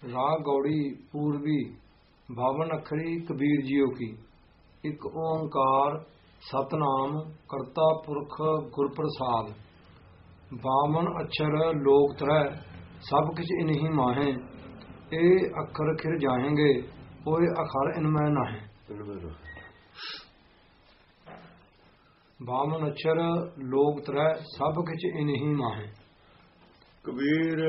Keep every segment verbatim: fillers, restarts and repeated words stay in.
राग गौड़ी पूर्वी बावन अखरी कबीर जियो की। एक ओंकार सतनाम करता पुरख गुरप्रसाद। बावन अक्षर लोक तरह सब किछ इन्हीं माहें। ए अखर खिर जाएंगे ओए अखर इनमें नाहें। बावन अक्षर लोक तरह सब किछ इन्हीं माहें। कबीर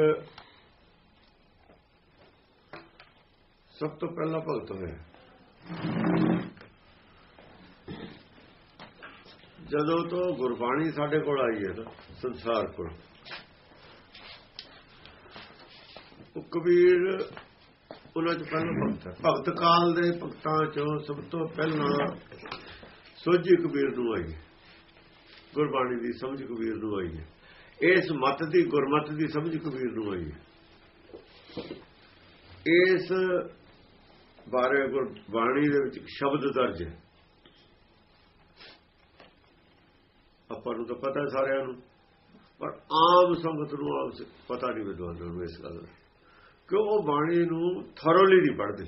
सब तो पहला भगत होया जदों तो गुरबाणी साडे कोल आई है ना संसार कोल। कबीर उन्हां च पहला भगत है। भगत काल दे भगतां चों सब तो पहला सोझी कबीर नूं आई है। गुरबाणी दी समझ कबीर नूं आई है। इस मत दी गुरमत दी समझ कबीर नूं आई है। इस बारे गुरबाणी दे विच शब्द दर्ज है। आपां नूं तां पता सारिआं नूं, पर आम संगत नूं आम पता नहीं विद्वानां नूं इस गल दा, क्यों वो बाणी नूं थरोली नहीं पढ़दे।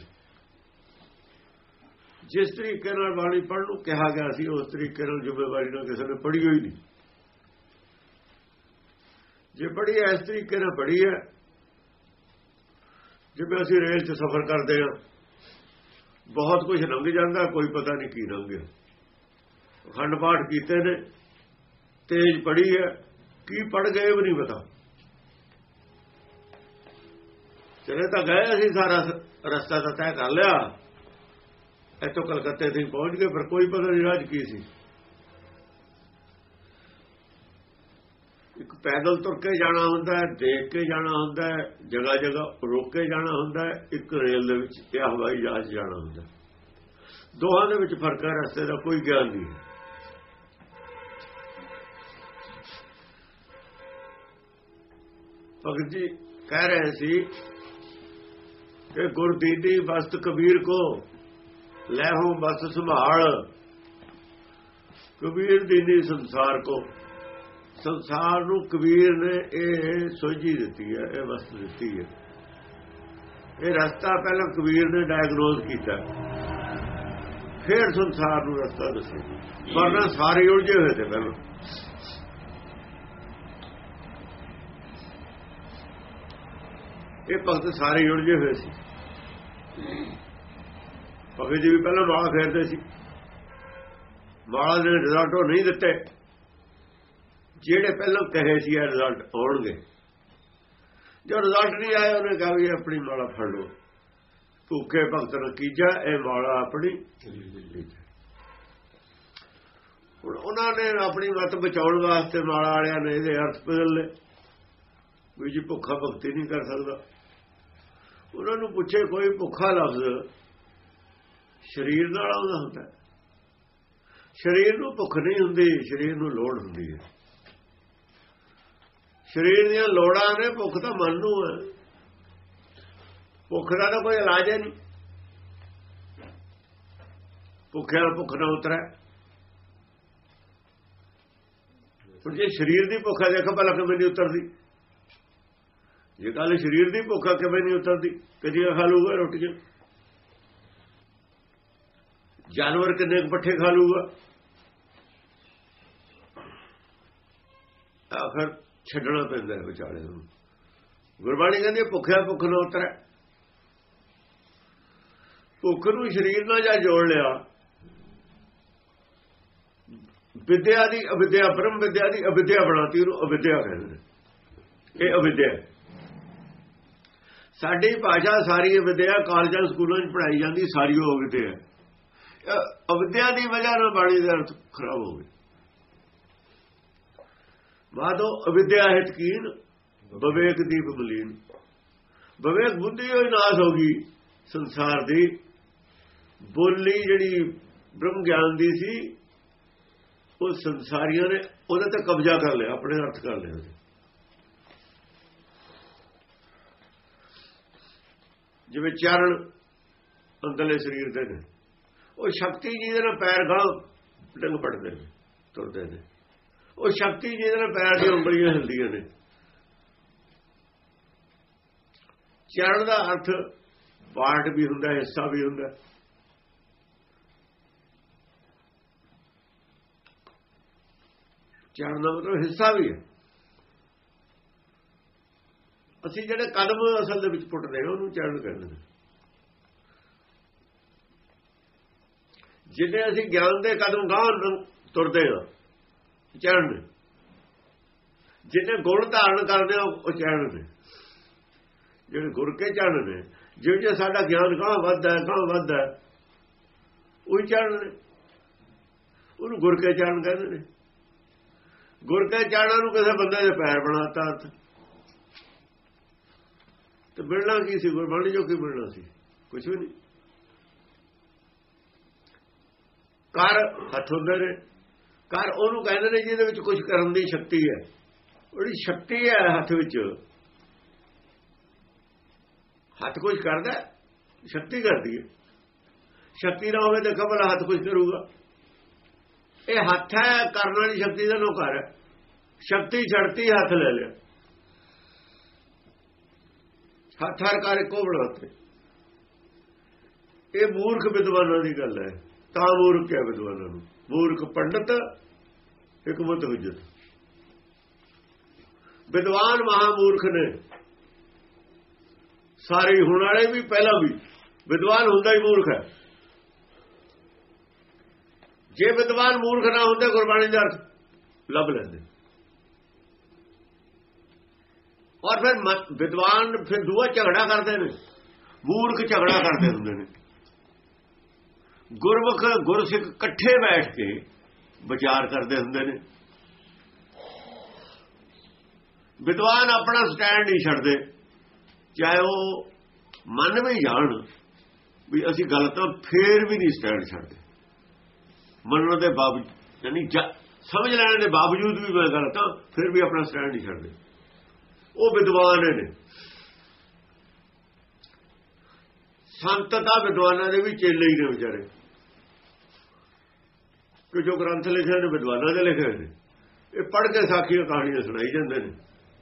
जिस तरीके नाल बाणी पढ़न नूं कहा गया सी उस तरीके नाल जिम्मेवारी नाल किसी ने पढ़ी होई नहीं। जे पढ़ी है इस तरीके नाल पढ़ी है जिवें असीं रेल च सफर करते हैं, बहुत कुछ लंघ जाता कोई पता नहीं की लंघ गया। अखंड पाठ कीते ने, तेज पढ़ी है, की पढ़ गए भी नहीं पता। चले तो गए असीं सारा रस्ता तो तय कर लिया, इतों कलकत्ते तक पहुंच गए, पर कोई पता नहीं राज की सी। एक पैदल तुर के जाना हुंदा है, देख के जाना हुंदा है, जगह जगह रोक के जाना हुंदा है, एक रेल दे विच या हवाई जहाज जाना हुंदा है। दोहां दे विच फर्क है, रस्ते का कोई ज्ञान नहीं है। भगत जी कह रहे सी कि गुरदीनी बस्त कबीर को लैहो बस संभाल। कबीर दीनी संसार को, संसार नूं कबीर ने यह सोझी दी है, यह वस्तु दी है। यह रस्ता पहले कबीर ने डायगनोज किया, फिर संसार नूं रस्ता दसे, वरना सारे उलझे हुए थे। पहले ये भगत सारे उलझे हुए सी। भगत जी भी पहले माला फेरते सी, माला ने रिजल्ट नहीं दिते। जेड़े पहले कहे सी रिजल्ट आउणगे, जो रिजल्ट नहीं आया उन्हें कहा भी अपनी माला फड़ लो। भूखे भगत ने कीजा ये माला अपनी। हुण उन्होंने अपनी मत बचाउण वास्ते माला वालियां ने इहदे अर्थ बदल ले भी जी भुखा भगती नहीं कर सकता। उन्होंने पूछे कोई भुखा लफ्ज शरीर नाल आउंदा हुंदा? शरीर नूं भुख नहीं हुंदी, शरीर नूं लोड़ हुंदी है। शरीर दीयां लोड़ां ने, भुख तां मन नूं है। भुख दा तां कोई इलाज है नहीं। भुखिया भुख ना उतरे। हुण जे शरीर दी भुख है, देखो भला किवें नहीं उतरदी। जे गल शरीर दी भुख किवें नहीं उतरदी, कदियां खा लूगा रोटियां। जानवर किन्ने पट्ठे खा लूगा, आखिर छड्डना पैंदा है विचारे नूं। गुरबाणी कहंदी भुखिया भुख ना उतरे। भुख नूं शरीर नाल जा जोड़ लिया। विद्या दी अविद्या, ब्रह्म विद्या दी अविद्या बनाती, उहनूं अविद्या कहंदे ने। ये अविद्या साडी भाषा सारी अविद्या, कालजां स्कूलों च पढ़ाई जाती सारी वो अविद्या है। अविद्या की वजह नाल बाणी दे अर्थ खराब हो गए। माधो अविद्या हितकीन विवेक दीप मलीन। विवेक बुद्धि होई नाश हो गई संसार दी। बोली जिहड़ी ब्रह्म ज्ञान दी सी, वो संसारियों ने उहदे ते कब्जा कर लिया, अपने अर्थ कर लिया। जिवें चरण अंदरले शरीर दे ने, वो शक्ति जिहदे नाल पैर गां डंग पड़दे ने, तुरदे ने। वो शक्ति जिहदे नाल पैर दी उंगलियां हिलदियां ने। ਚਰਨ ਦਾ ਅਰਥ ਪਾਰਟ ਵੀ ਹੁੰਦਾ, ਹਿੱਸਾ ਵੀ ਹੁੰਦਾ। ਚਰਨ ਦਾ ਮਤਲਬ ਹਿੱਸਾ ਵੀ ਹੈ। ਅਸੀਂ ਜਿਹੜੇ ਕਦਮ ਅਸਲ ਦੇ ਵਿੱਚ ਪੁੱਟਦੇ ਹਾਂ ਉਹਨੂੰ ਚਰਨ ਕਹਿੰਦੇ ਨੇ। ਜਿੰਨੇ ਅਸੀਂ ਗਿਆਨ ਦੇ ਕਦਮ ਗਾਂਹ ਤੁਰਦੇ ਹਾਂ ਚਰਨ ਨੇ, ਜਿੰਨੇ ਗੁਣ ਧਾਰਨ ਕਰਦੇ ਹਾਂ ਉਹ ਚਰਨ ਨੇ, ਜਿਹੜੇ ਗੁਰ ਕੇ ਚਰਨ ਨੇ। ਜਿਵੇਂ ਜੇ ਸਾਡਾ ਗਿਆਨ ਗਾਂਹ ਵੱਧਦਾ ਗਾਂਹ ਵੱਧਦਾ ਉਹੀ ਚਰਨ ਨੇ, ਉਹਨੂੰ ਗੁਰ ਕੇ ਚਰਨ ਕਹਿੰਦੇ ਨੇ। ਗੁਰ ਕੇ ਚਰਨਾਂ ਨੂੰ ਕਿਸੇ ਬੰਦੇ ਦੇ ਪੈਰ ਬਣਾਤਾ ਤੇ ਮਿਲਣਾ ਕੀ ਸੀ? ਗੁਰਬਾਣੀ ਜੋ ਕੀ ਮਿਲਣਾ ਸੀ? ਕੁਛ ਵੀ ਨਹੀਂ। ਕਰ ਹੱਥ ਹੁੰਦੇ ਨੇ, ਕਰ ਉਹਨੂੰ ਕਹਿੰਦੇ ਨੇ ਜਿਹਦੇ ਵਿੱਚ ਕੁਝ ਕਰਨ ਦੀ ਸ਼ਕਤੀ ਹੈ। ਉਹਦੀ ਸ਼ਕਤੀ ਹੈ ਹੱਥ ਵਿੱਚ, ਹੱਥ ਕੁਝ ਕਰਦਾ, ਸ਼ਕਤੀ ਕਰਦੀ ਹੈ। ਸ਼ਕਤੀ ਨਾ ਹੋਵੇ ਤਾਂ ਕਬਲ ਹੱਥ ਕੁਝ ਕਰੂਗਾ। ਇਹ ਹੱਥ ਹੈ ਕਰਨ ਵਾਲੀ ਸ਼ਕਤੀ ਦਾ ਨੌਕਰ ਹੈ। ਸ਼ਕਤੀ ਛੱਡਤੀ ਹੱਥ ਲੈ ਲਿਆ। ਹੱਥ ਹਰ ਕਾਰ ਇੱਕੋ ਬਣਾਤੇ। ਇਹ ਮੂਰਖ ਵਿਦਵਾਨਾਂ ਦੀ ਗੱਲ ਹੈ। ਤਾਂ ਮੂਰਖ ਹੈ ਵਿਦਵਾਨਾਂ ਨੂੰ। ਮੂਰਖ ਪੰਡਤ ਹਕਮਤ ਹੁਜਤ। ਵਿਦਵਾਨ ਮਹਾਮੂਰਖ ਨੇ ਸਾਰੇ, ਹੁਣ ਵਾਲੇ ਵੀ ਪਹਿਲਾਂ ਵੀ। ਵਿਦਵਾਨ ਹੁੰਦਾ ਹੀ ਮੂਰਖ ਹੈ। ਜੇ ਵਿਦਵਾਨ ਮੂਰਖ ਨਾ ਹੁੰਦੇ ਗੁਰਬਾਣੀ ਦਾ ਅਰਥ ਲੱਭ ਲੈਂਦੇ। ਔਰ ਫਿਰ ਵਿਦਵਾਨ ਫਿਰ ਦੂਆ ਝਗੜਾ ਕਰਦੇ ਨੇ, ਮੂਰਖ ਝਗੜਾ ਕਰਦੇ ਹੁੰਦੇ ਨੇ। ਗੁਰਮੁਖ ਗੁਰਸਿੱਖ ਇਕੱਠੇ ਬੈਠ ਕੇ ਵਿਚਾਰ ਕਰਦੇ ਹੁੰਦੇ ਨੇ। ਵਿਦਵਾਨ ਆਪਣਾ ਸਟੈਂਡ ਨਹੀਂ ਛੱਡਦੇ, ਚਾਹੇ ਉਹ ਮੰਨ ਵੀ ਜਾਣ ਵੀ ਅਸੀਂ ਗਲਤ ਹਾਂ, ਫੇਰ ਵੀ ਨਹੀਂ ਸਟੈਂਡ ਛੱਡਦੇ। ਮੰਨਣ ਦੇ ਬਾਵਜੂਦ, ਯਾਨੀ ਸਮਝ ਲੈਣ ਦੇ ਬਾਵਜੂਦ ਵੀ ਮੈਂ ਗਲਤ ਹਾਂ, ਫਿਰ ਵੀ ਆਪਣਾ ਸਟੈਂਡ ਨਹੀਂ ਛੱਡਦੇ। ਉਹ ਵਿਦਵਾਨ ਨੇ। ਸੰਤ ਤਾਂ ਵਿਦਵਾਨਾਂ ਦੇ ਵੀ ਚੇਲੇ ਹੀ ਨੇ ਵਿਚਾਰੇ, ਕਿ ਜੋ ਗ੍ਰੰਥ ਲਿਖੇ ਨੇ ਵਿਦਵਾਨਾਂ ਦੇ ਲਿਖੇ ਨੇ। ਇਹ ਪੜ੍ਹ ਕੇ ਸਾਖੀਆਂ ਕਹਾਣੀਆਂ ਸੁਣਾਈ ਜਾਂਦੇ ਨੇ।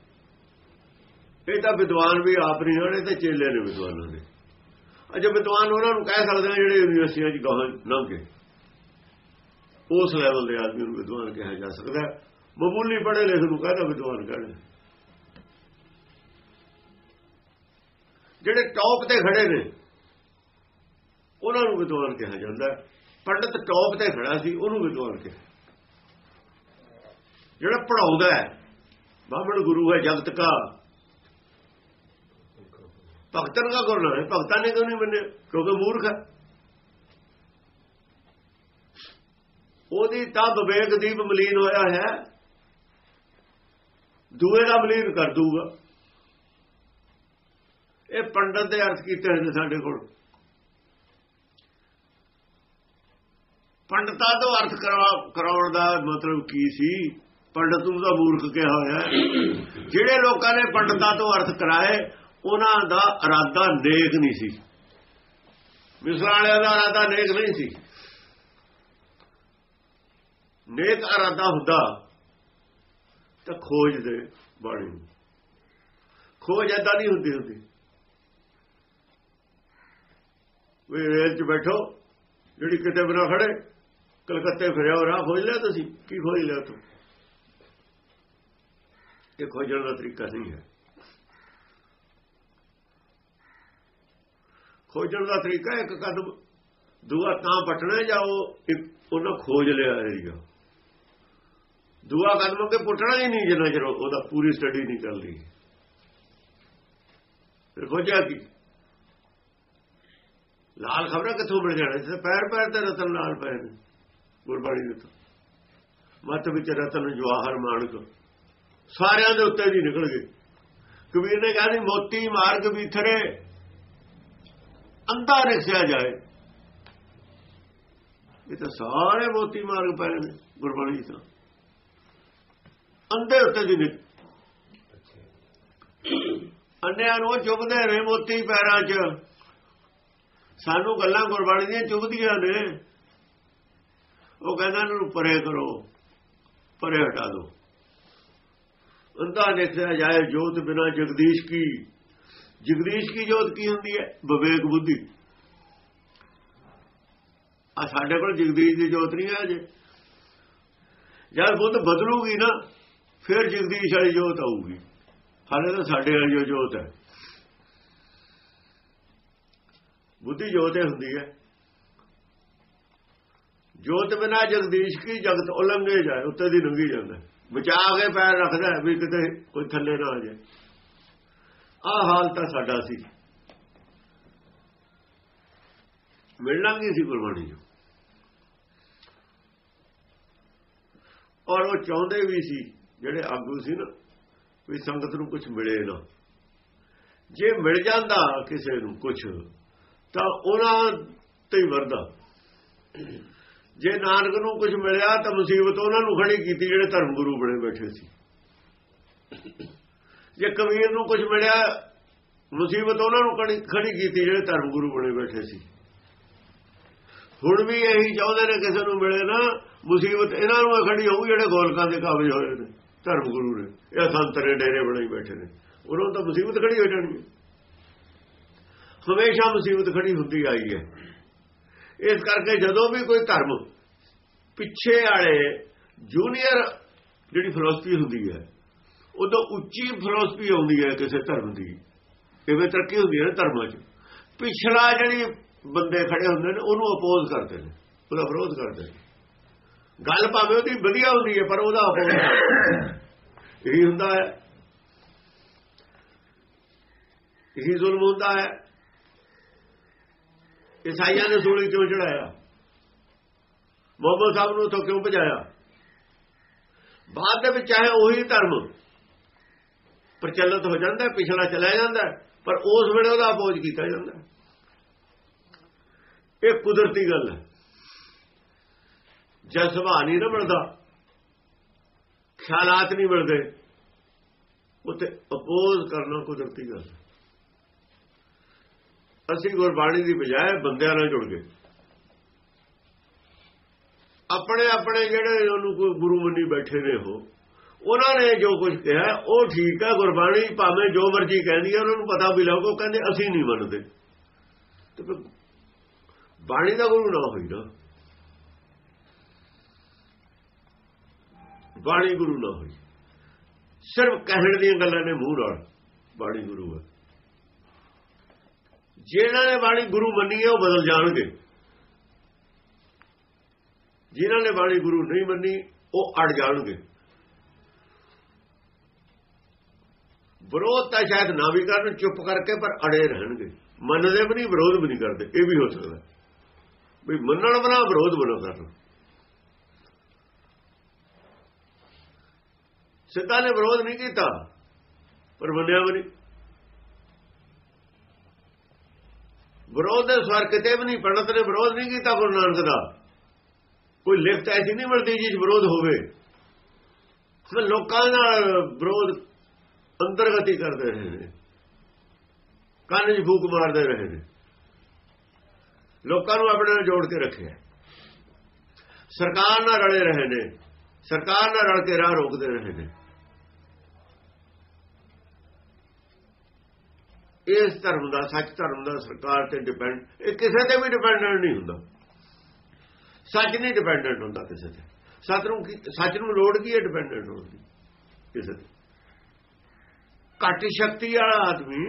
ਇਹ ਤਾਂ ਵਿਦਵਾਨ ਵੀ ਆਪ ਨਹੀਂ ਹਨ, ਇਹ ਤਾਂ ਚੇਲੇ ਨੇ ਵਿਦਵਾਨਾਂ ਦੇ। ਅਜੇ ਵਿਦਵਾਨ ਉਹਨਾਂ ਨੂੰ ਕਹਿ ਸਕਦੇ ਆ ਜਿਹੜੇ ਯੂਨੀਵਰਸਿਟੀਆਂ 'ਚ ਗਾਹਾਂ ਲੰਘ ਕੇ, ਉਸ ਲੈਵਲ ਦੇ ਆਦਮੀ ਨੂੰ ਵਿਦਵਾਨ ਕਿਹਾ ਜਾ ਸਕਦਾ। ਮਾਮੂਲੀ ਪੜ੍ਹੇ ਲਿਖੇ ਨੂੰ ਕਹਿੰਦਾ ਵਿਦਵਾਨ ਕਹਿੰਦੇ। ਜਿਹੜੇ ਟੌਪ ਤੇ ਖੜੇ ਨੇ ਉਹਨਾਂ ਨੂੰ ਵਿਦਵਾਨ ਕਿਹਾ ਜਾਂਦਾ। ਪੰਡਤ ਟੌਪ ਤੇ ਖੜਾ ਸੀ, ਉਹਨੂੰ ਵਿਦਵਾਨ ਕਿਹਾ। ਜਿਹੜਾ ਪੜਾਉਂਦਾ ਹੈ, ਬਾਹਮਣ ਗੁਰੂ ਹੈ ਜਗਤ ਕਾ, ਭਗਤਨ ਦਾ ਗੁਰੂ ਹੈ। ਭਗਤਾਂ ਨੇ ਕਿਉਂ ਨਹੀਂ ਮੰਨੇ? ਕਿਉਂਕਿ ਮੂਰਖ ਹੈ। ਉਹਦੀ ਤਾਂ ਵਿਵੇਕ ਦੀਪ ਮਲੀਨ ਹੋਇਆ ਹੈ, ਦੂਏ ਦਾ ਮਲੀਨ ਕਰ ਦੂਗਾ। ਇਹ ਪੰਡਤ ਦੇ ਅਰਥ ਕੀਤੇ ਹੋਏ ਨੇ ਸਾਡੇ ਕੋਲ। ਪੰਡਤਾਂ ਤੋਂ ਅਰਥ ਕਰਾਉਣ ਦਾ ਮਤਲਬ ਕੀ ਸੀ? ਪੰਡਤ ਨੂੰ ਤਾਂ ਮੂਰਖ ਕਿਹਾ ਹੋਇਆ। ਜਿਹੜੇ ਲੋਕਾਂ ਨੇ ਪੰਡਤਾਂ ਤੋਂ ਅਰਥ ਕਰਾਏ ਉਹਨਾਂ ਦਾ ਇਰਾਦਾ ਨੇਕ ਨਹੀਂ ਸੀ। ਮਿਸਰਾਂ ਵਾਲਿਆਂ ਦਾ ਇਰਾਦਾ ਨੇਕ ਨਹੀਂ ਸੀ। ਨੇਕ ਇਰਾਦਾ ਹੁੰਦਾ ਤਾਂ ਖੋਜ ਦੇ ਬਾਣੀ ਨੂੰ। ਖੋਜ ਏਦਾਂ ਨਹੀਂ ਹੁੰਦੀ ਹੁੰਦੀ ਵੀ ਰੇਲ 'ਚ ਬੈਠੋ, ਜਿਹੜੀ ਕਿਤੇ ਬਿਨਾਂ ਖੜੇ ਕਲਕੱਤੇ ਫਿਰਿਆ ਹੋ ਰਾਹ ਖੋਜ ਲਿਆ। ਤੁਸੀਂ ਕੀ ਖੋਜ ਲਿਆ? ਤੂੰ ਇਹ ਖੋਜਣ ਦਾ ਤਰੀਕਾ ਨਹੀਂ ਹੈ। ਖੋਜਣ ਦਾ ਤਰੀਕਾ ਇੱਕ ਕਦਮ ਦੂਆ ਤਾਂ ਪਟਣਾ ਜਾਂ ਉਹ ਉਹਨਾਂ ਖੋਜ ਲਿਆ ਏਰੀਆ। ਦੂਆ ਕਦਮ ਅੱਗੇ ਪੁੱਟਣਾ ਹੀ ਨਹੀਂ ਜਿੰਨਾ ਚਿਰ ਉਹਦਾ ਪੂਰੀ ਸਟੱਡੀ ਨਹੀਂ ਕਰ ਲਈ। ਫਿਰ ਖੋਜਿਆ ਕੀ? ਲਾਲ ਖਬਰਾਂ ਕਿੱਥੋਂ ਮਿਲ ਜਾਣਾ? ਪੈਰ ਪੈਰ ਤੇ ਰਤਨ ਲਾਲ ਪਏ ਨੇ ਗੁਰਬਾਣੀ ਦੇ। ਮੱਤ ਵਿੱਚ ਰਤਨ ਜਵਾਹਰ ਮਾਣਕ ਸਾਰਿਆਂ ਦੇ ਉੱਤੇ ਦੀ ਨਿਕਲ ਗਏ। ਕਬੀਰ ਨੇ ਕਿਹਾ ਸੀ ਮੋਤੀ ਮਾਰਗ ਵਿਥਰੇ ਅੰਧਾ ਰਖਿਆ ਜਾਏ। ਇਹ ਤਾਂ ਸਾਰੇ ਮੋਤੀ ਮਾਰਗ ਪਏ ਨੇ ਗੁਰਬਾਣੀ ਤਾਂ ਅੰਧੇ ਉੱਤੇ ਦੀ ਨਿਕਲ। ਅੰਨਿਆਂ ਨੂੰ ਚੁੱਭਦੇ ਨੇ ਮੋਤੀ ਪੈਰਾਂ 'ਚ। ਸਾਨੂੰ ਗੱਲਾਂ ਗੁਰਬਾਣੀ ਦੀਆਂ ਚੁੱਭਦੀਆਂ ਨੇ। ਉਹ ਕਹਿੰਦਾ ਇਹਨਾਂ ਨੂੰ ਪਰੇ ਕਰੋ, ਪਰੇ ਹਟਾ ਦਿਓ। ਅੰਧਾ ਦੇਖਿਆ ਜਾਏ ਜੋਤ ਬਿਨਾ ਜਗਦੀਸ਼ ਕੀ, ਜਗਦੀਸ਼ ਕੀ ਜੋਤ ਕੀ ਹੁੰਦੀ ਹੈ? ਵਿਵੇਕ ਬੁੱਧੀ। ਆ ਸਾਡੇ ਕੋਲ ਜਗਦੀਸ਼ ਦੀ ਜੋਤ ਨਹੀਂ ਹੈ ਅਜੇ। ਜਦ ਬੁੱਧ ਬਦਲੂਗੀ ਨਾ ਫਿਰ ਜਗਦੀਸ਼ ਵਾਲੀ ਜੋਤ ਆਊਗੀ। ਹਾਲੇ ਤਾਂ ਸਾਡੇ ਵਾਲੀ ਜੋ ਜੋਤ ਹੈ ਬੁੱਧੀ ਜੋਤ ਹੁੰਦੀ ਹੈ। ਜੋਤ ਬਿਨਾ ਜਗਦੀਸ਼ ਕੀ ਜਗਤ ਉਲੰਘੇ ਜਾਏ, ਉੱਤੇ ਦੀ ਲੰਘੀ ਜਾਂਦਾ, ਬਚਾ ਕੇ ਪੈਰ ਰੱਖਦਾ ਵੀ ਕਿਤੇ ਕੋਈ ਥੱਲੇ ਨਾ ਆ ਜਾਏ। ਆਹ ਹਾਲ ਤਾਂ ਸਾਡਾ ਸੀ, ਮਿਲਣਾ ਨਹੀਂ ਸੀ ਗੁਰਬਾਣੀ ਨੂੰ। ਔਰ ਉਹ ਚਾਹੁੰਦੇ ਵੀ ਸੀ ਜਿਹੜੇ ਆਗੂ ਸੀ ਨਾ ਵੀ ਸੰਗਤ ਨੂੰ ਕੁਝ ਮਿਲੇ ਨਾ। ਜੇ ਮਿਲ ਜਾਂਦਾ ਕਿਸੇ ਨੂੰ ਕੁਝ ਤਾਂ ਉਹਨਾਂ ਤੇ ਹੀ ਵਰਦਾ। ਜੇ ਨਾਨਕ ਨੂੰ ਕੁਝ ਮਿਲਿਆ ਤਾਂ ਮੁਸੀਬਤ ਉਹਨਾਂ ਨੂੰ ਖੜੀ ਕੀਤੀ ਜਿਹੜੇ ਧਰਮ ਗੁਰੂ ਬਣੇ ਬੈਠੇ ਸੀ। ਜੇ ਕਬੀਰ ਨੂੰ ਕੁਝ ਮਿਲਿਆ ਮੁਸੀਬਤ ਉਹਨਾਂ ਨੂੰ ਖੜੀ ਕੀਤੀ ਜਿਹੜੇ ਧਰਮ ਗੁਰੂ ਬਣੇ ਬੈਠੇ ਸੀ। ਹੁਣ ਵੀ ਇਹੀ ਚਾਹੁੰਦੇ ਨੇ ਕਿਸੇ ਨੂੰ ਮਿਲੇ ਨਾ ਮੁਸੀਬਤ ਇਹਨਾਂ ਨੂੰ ਖੜੀ ਹੋਊ ਜਿਹੜੇ ਗੋਲਕਾਂ ਦੇ ਕਾਬਜ ਹੋਏ ਨੇ ਧਰਮ ਗੁਰੂ ਨੇ। ਇਹ ਸੰਤਰੇ ਡੇਰੇ ਬਣਾਈ ਬੈਠੇ ਨੇ, ਉਹਨਾਂ ਨੂੰ ਤਾਂ ਮੁਸੀਬਤ ਖੜੀ ਹੋ ਜਾਣੀ ਹੈ। ਹਮੇਸ਼ਾ ਮੁਸੀਬਤ ਖੜੀ ਹੁੰਦੀ ਆਈ ਹੈ। ਇਸ ਕਰਕੇ ਜਦੋਂ ਵੀ ਕੋਈ ਧਰਮ ਪਿੱਛੇ ਵਾਲੇ ਜੂਨੀਅਰ ਜਿਹੜੀ ਫਿਲਾਸਫੀ ਹੁੰਦੀ ਹੈ ਉਦੋਂ ਉੱਚੀ ਫਿਲਾਸਫੀ ਆਉਂਦੀ ਹੈ ਕਿਸੇ ਧਰਮ ਦੀ, ਕਿਵੇਂ ਤਰੱਕੀ ਹੁੰਦੀ ਹੈ ਧਰਮਾਂ 'ਚ। ਪਿਛਲਾ ਜਿਹੜੀ ਬੰਦੇ ਖੜੇ ਹੁੰਦੇ ਨੇ ਉਹਨੂੰ ਅਪੋਜ਼ ਕਰਦੇ ਨੇ, ਉਹਦਾ ਵਿਰੋਧ ਕਰਦੇ ਨੇ। ਗੱਲ ਭਾਵੇਂ ਉਹਦੀ ਵਧੀਆ ਹੁੰਦੀ ਹੈ ਪਰ ਉਹਦਾ ਅਪੋਜ਼ ਇਹੀ ਹੁੰਦਾ ਹੈ, ਇਹੀ ਜ਼ੁਲਮ ਹੁੰਦਾ ਹੈ। ਈਸਾਈਆਂ ਨੇ ਸੂਲੀ ਕਿਉਂ ਚੜਾਇਆ? ਮੁਹੰਮਦ ਸਾਹਿਬ ਨੂੰ ਉੱਥੋਂ ਕਿਉਂ ਭਜਾਇਆ? ਬਾਅਦ ਦੇ ਵਿੱਚ ਚਾਹੇ ਉਹੀ ਧਰਮ ਪ੍ਰਚਲਿਤ ਹੋ ਜਾਂਦਾ, ਪਿਛਲਾ ਚਲਾ ਜਾਂਦਾ, ਪਰ ਉਸ ਵੇਲੇ ਉਹਦਾ ਅਪੋਜ਼ ਕੀਤਾ ਜਾਂਦਾ। ਇਹ ਕੁਦਰਤੀ ਗੱਲ ਹੈ। ਜਦ ਸੁਭਾਅ ਨਹੀਂ ਨਾ ਬਣਦਾ, ਖਿਆਲਾਤ ਨਹੀਂ ਬਣਦੇ, ਉੱਥੇ ਅਪੋਜ਼ ਕਰਨਾ ਕੁਦਰਤੀ ਗੱਲ ਹੈ। ਅਸੀਂ ਗੁਰਬਾਣੀ ਦੀ ਬਜਾਏ ਬੰਦਿਆਂ ਨਾਲ ਜੁੜ ਗਏ। ਆਪਣੇ ਆਪਣੇ ਜਿਹੜੇ ਉਹਨੂੰ ਕੋਈ ਗੁਰੂ ਮੰਨੀ ਬੈਠੇ ਨੇ, ਉਹ ਉਹਨਾਂ ਨੇ ਜੋ ਕੁਝ ਕਿਹਾ ਉਹ ਠੀਕ ਹੈ। ਗੁਰਬਾਣੀ ਭਾਵੇਂ ਜੋ ਮਰਜ਼ੀ ਕਹਿੰਦੀ ਹੈ, ਉਹਨਾਂ ਨੂੰ ਪਤਾ ਵੀ ਲੱਗੋ, ਕਹਿੰਦੇ ਅਸੀਂ ਨਹੀਂ ਮੰਨਦੇ। ਤੇ ਫਿਰ ਬਾਣੀ ਦਾ ਗੁਰੂ ਨਾ ਹੋਈ ਨਾ, ਬਾਣੀ ਗੁਰੂ ਨਾ ਹੋਈ। ਸਿਰਫ ਕਹਿਣ ਦੀਆਂ ਗੱਲਾਂ ਨੇ ਮੂੰਹ ਨਾਲ, ਬਾਣੀ ਗੁਰੂ ਹੈ। ਜਿਹਨਾਂ ਨੇ ਬਾਣੀ ਗੁਰੂ ਮੰਨੀ ਹੈ ਉਹ ਬਦਲ ਜਾਣਗੇ, ਜਿਨ੍ਹਾਂ ਨੇ ਬਾਣੀ ਗੁਰੂ ਨਹੀਂ ਮੰਨੀ ਉਹ ਅੜ ਜਾਣਗੇ। ਵਿਰੋਧ ਤਾਂ ਸ਼ਾਇਦ ਨਾ ਵੀ ਕਰਨ, ਚੁੱਪ ਕਰਕੇ, ਪਰ ਅੜੇ ਰਹਿਣਗੇ। ਮੰਨਦੇ ਵੀ ਨਹੀਂ, ਵਿਰੋਧ ਵੀ ਨਹੀਂ ਕਰਦੇ। ਇਹ ਵੀ ਹੋ ਸਕਦਾ ਵੀ ਮੰਨਣ ਬਣਾ ਵਿਰੋਧ ਬਣਾ ਕਰਨ। ਸਿੱਧਾਂ ਨੇ ਵਿਰੋਧ ਨਹੀਂ ਕੀਤਾ ਪਰ ਮੰਨਿਆ ਵੀ ਨਹੀਂ। ਵਿਰੋਧ ਦੇ ਸਵਰ ਕਿਤੇ ਵੀ ਨਹੀਂ। ਪੰਡਤ ਨੇ ਵਿਰੋਧ ਨਹੀਂ ਕੀਤਾ ਗੁਰੂ ਨਾਨਕ ਦਾ। ਕੋਈ ਲਿਖਤ ਐਸੀ ਨਹੀਂ ਮਿਲਦੀ ਜਿਸ ਵਿਰੋਧ ਹੋਵੇ। ਲੋਕਾਂ ਨਾਲ ਵਿਰੋਧ ਅੰਤਰਗਤੀ ਕਰਦੇ ਰਹੇ ਨੇ, ਕੰਨ 'ਚ ਫੂਕ ਮਾਰਦੇ ਰਹੇ ਨੇ, ਲੋਕਾਂ ਨੂੰ ਆਪਣੇ ਨਾਲ ਜੋੜ ਕੇ ਰੱਖਿਆ। ਸਰਕਾਰ ਨਾਲ ਰਲੇ ਰਹੇ ਨੇ, ਸਰਕਾਰ ਨਾਲ ਰਲ ਕੇ ਰਾਹ ਰੋਕਦੇ ਰਹੇ ਨੇ। ਇਸ ਧਰਮ ਦਾ, ਸੱਚ ਧਰਮ ਦਾ ਸਰਕਾਰ ਤੇ ਡਿਪੈਂਡ, ਇਹ ਕਿਸੇ ਤੇ ਵੀ ਡਿਪੈਂਡੈਂਟ ਨਹੀਂ ਹੁੰਦਾ। ਸੱਚ ਨਹੀਂ ਡਿਪੈਂਡੈਂਟ ਹੁੰਦਾ ਕਿਸੇ ਤੇ। ਸੱਚ ਨੂੰ ਸੱਚ ਨੂੰ ਲੋੜ ਕੀ ਹੈ ਡਿਪੈਂਡੈਂਟ ਹੋਣ ਦੀ ਕਿਸੇ ਤੇ? ਘੱਟ ਸ਼ਕਤੀ ਵਾਲਾ ਆਦਮੀ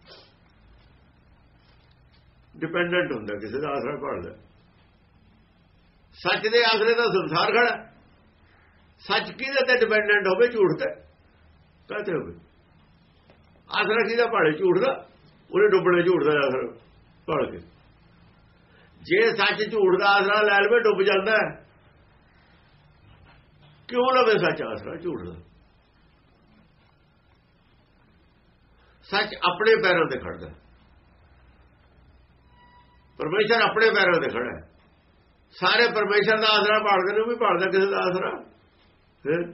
ਡਿਪੈਂਡੈਂਟ ਹੁੰਦਾ, ਕਿਸੇ ਦਾ ਆਸਰਾ ਭਾਲਦਾ। ਸੱਚ ਦੇ ਆਸਰੇ ਦਾ ਸੰਸਾਰ ਖੜਾ। ਸੱਚ ਕਿਹਦੇ ਤੇ ਡਿਪੈਂਡੈਂਟ ਹੋਵੇ? ਝੂਠ ਤੇ ਕਾਹਤੇ ਹੋਵੇ? ਆਸਰਾ ਕਿਹਦਾ ਭਾਲੇ? ਝੂਠ ਦਾ। ਉਹਨੇ ਡੁੱਬਣੇ ਝੂਠ ਦਾ ਆਸਰਾ ਭਾਲ ਕੇ। ਜੇ ਸੱਚ ਝੂਠ ਦਾ ਆਸਰਾ ਲੈ ਲਵੇ ਡੁੱਬ ਜਾਂਦਾ। ਕਿਉਂ ਲਵੇ ਸੱਚ ਆਸਰਾ ਝੂਠ ਦਾ? ਸੱਚ ਆਪਣੇ ਪੈਰਾਂ ਤੇ ਖੜਦਾ। ਪਰਮੇਸ਼ਰ ਆਪਣੇ ਪੈਰਾਂ ਤੇ ਖੜਾ ਹੈ। ਸਾਰੇ ਪਰਮੇਸ਼ਰ ਦਾ ਆਸਰਾ ਭਾਲਦੇ ਨੇ, ਉਹ ਵੀ ਭਾਲਦਾ ਕਿਸੇ ਦਾ ਆਸਰਾ। ਫਿਰ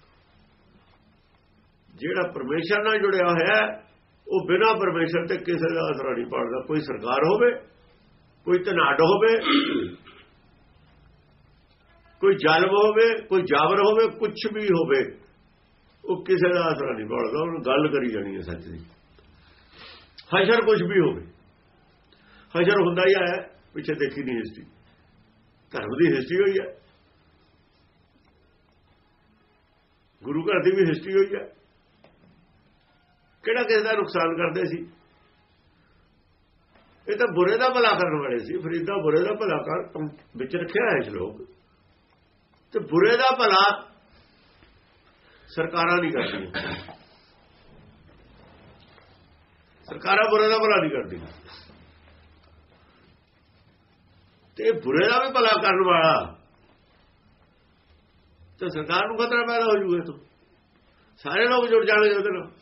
ਜਿਹੜਾ ਪਰਮੇਸ਼ਰ ਨਾਲ ਜੁੜਿਆ ਹੋਇਆ ਉਹ ਬਿਨਾਂ ਪਰਮੇਸ਼ਰ ਤੇ ਕਿਸੇ ਦਾ ਆਸਰਾ ਨਹੀਂ ਭਾਲਦਾ। ਕੋਈ ਸਰਕਾਰ ਹੋਵੇ, ਕੋਈ ਧਨਾਢ ਹੋਵੇ, ਕੋਈ ਜ਼ਾਲਮ ਹੋਵੇ, ਕੋਈ ਜਾਬਰ ਹੋਵੇ, ਕੁਝ ਵੀ ਹੋਵੇ, ਉਹ ਕਿਸੇ ਦਾ ਆਸਰਾ ਨਹੀਂ ਭਾਲਦਾ। ਉਹਨੂੰ ਗੱਲ ਕਰੀ ਜਾਣੀ ਹੈ ਸੱਚ ਦੀ। ਹਸ਼ਰ ਕੁਝ ਵੀ ਹੋਵੇ, ਹਸ਼ਰ ਹੁੰਦਾ ਹੀ ਹੈ। ਪਿੱਛੇ ਦੇਖੀ ਨਹੀਂ ਹਿਸਟਰੀ, ਧਰਮ ਦੀ ਹਿਸਟਰੀ ਹੋਈ ਹੈ, ਗੁਰੂ ਘਰ ਦੀ ਵੀ ਹਿਸਟਰੀ ਹੋਈ ਹੈ। ਕਿਹੜਾ ਕਿਸੇ ਦਾ ਨੁਕਸਾਨ ਕਰਦੇ ਸੀ? ਇਹ ਤਾਂ ਬੁਰੇ ਦਾ ਭਲਾ ਕਰਨ ਵਾਲੇ ਸੀ। ਫਰੀਦਾ ਬੁਰੇ ਦਾ ਭਲਾ ਕਰ ਵਿੱਚ ਰੱਖਿਆ ਹੈ ਸ਼ਲੋਕ, ਤੇ ਬੁਰੇ ਦਾ ਭਲਾ ਸਰਕਾਰਾਂ ਨਹੀਂ ਕਰਦੀਆਂ। ਸਰਕਾਰਾਂ ਬੁਰੇ ਦਾ ਭਲਾ ਨਹੀਂ ਕਰਦੀਆਂ, ਤੇ ਬੁਰੇ ਦਾ ਵੀ ਭਲਾ ਕਰਨ ਵਾਲਾ ਤੇ ਸਰਕਾਰ ਨੂੰ ਖਤਰਾ ਪੈਦਾ ਹੋ ਜੂਗਾ। ਤੋਂ ਸਾਰੇ ਲੋਕ ਜੁੜ ਜਾਣਗੇ ਉਹਦੇ ਨਾਲ।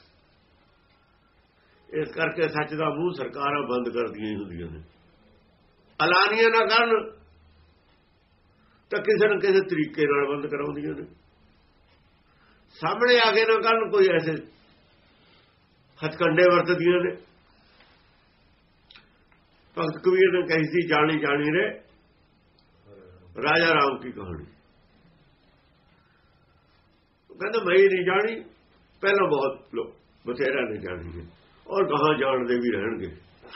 ਇਸ ਕਰਕੇ ਸੱਚ ਦਾ ਮੂੰਹ ਸਰਕਾਰਾਂ ਬੰਦ ਕਰਦੀਆਂ ਹੀ ਹੁੰਦੀਆਂ ਨੇ। ਐਲਾਨੀਆਂ ਨਾ ਕਰਨ ਤਾਂ ਕਿਸੇ ਨਾ ਕਿਸੇ ਤਰੀਕੇ ਨਾਲ ਬੰਦ ਕਰਾਉਂਦੀਆਂ ਨੇ। ਸਾਹਮਣੇ ਆ ਕੇ ਨਾ ਕਰਨ ਕੋਈ ਐਸੇ ਹਥਕੰਡੇ ਵਰਤਦੀਆਂ ਨੇ। ਭਗਤ ਕਬੀਰ ਨੇ ਕਹੀ ਸੀ, ਜਾਣੀ ਜਾਣੀ ਰੇ ਰਾਜਾ ਰਾਮ ਕੀ ਕਹਾਣੀ। ਉਹ ਕਹਿੰਦਾ ਮੈਂ ਹੀ ਨਹੀਂ ਜਾਣੀ, ਪਹਿਲਾਂ ਬਹੁਤ ਲੋਕ ਬਥੇਰਾ ਨੇ ਜਾਣੀ ਹੈ, ਔਰ ਗਾਹਾਂ ਜਾਣਦੇ ਵੀ ਰਹਿਣਗੇ।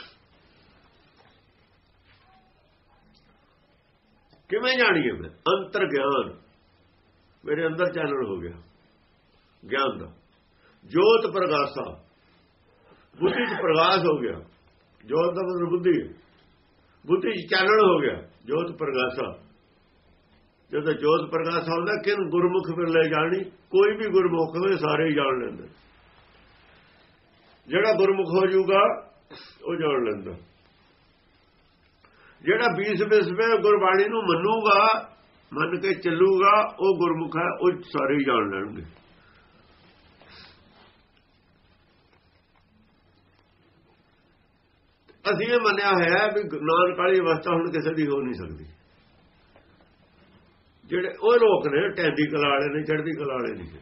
ਕਿਵੇਂ ਜਾਣੀਏ? ਮੈਂ ਅੰਤਰ ਗਿਆਨ ਮੇਰੇ ਅੰਦਰ ਚਾਨਣ ਹੋ ਗਿਆ ਗਿਆਨ ਦਾ। ਜੋਤ ਪ੍ਰਗਾਸਾ, ਬੁੱਧੀ ਚ ਪ੍ਰਗਾਸ ਹੋ ਗਿਆ। ਜੋਤ ਦਾ ਮਤਲਬ ਬੁੱਧੀ, ਬੁੱਧੀ ਚ ਚਾਨਣ ਹੋ ਗਿਆ। ਜੋਤ ਪ੍ਰਗਾਸਾ, ਜਦੋਂ ਜੋਤ ਪ੍ਰਗਾਸਾ ਹੁੰਦਾ ਕਿਨ ਗੁਰਮੁਖ ਫਿਰ ਲੈ ਜਾਣੀ। ਕੋਈ ਵੀ ਗੁਰਮੁਖ ਹੋਵੇ ਸਾਰੇ ਹੀ ਜਾਣ ਲੈਂਦੇ। ਜਿਹੜਾ ਗੁਰਮੁਖ ਹੋ ਜਾਊਗਾ ਉਹ ਜਾਣ ਲੈਂਦਾ। ਜਿਹੜਾ ਬੀਸ ਬਿਸਵੇਂ ਗੁਰਬਾਣੀ ਨੂੰ ਮੰਨੂਗਾ, ਮੰਨ ਕੇ ਚੱਲੂਗਾ, ਉਹ ਗੁਰਮੁਖ ਹੈ, ਉਹ ਸਾਰੇ ਹੀ ਜਾਣ ਲੈਣਗੇ। ਅਸੀਂ ਇਹ ਮੰਨਿਆ ਹੋਇਆ ਵੀ ਨਾਨਕ ਵਾਲੀ ਅਵਸਥਾ ਹੁਣ ਕਿਸੇ ਦੀ ਹੋ ਨਹੀਂ ਸਕਦੀ। ਜਿਹੜੇ ਉਹ ਲੋਕ ਨੇ ਟੈਂਦੀ ਕਲਾ ਵਾਲੇ ਨੇ, ਚੜ੍ਹਦੀ ਕਲਾ ਵਾਲੇ ਨਹੀਂ।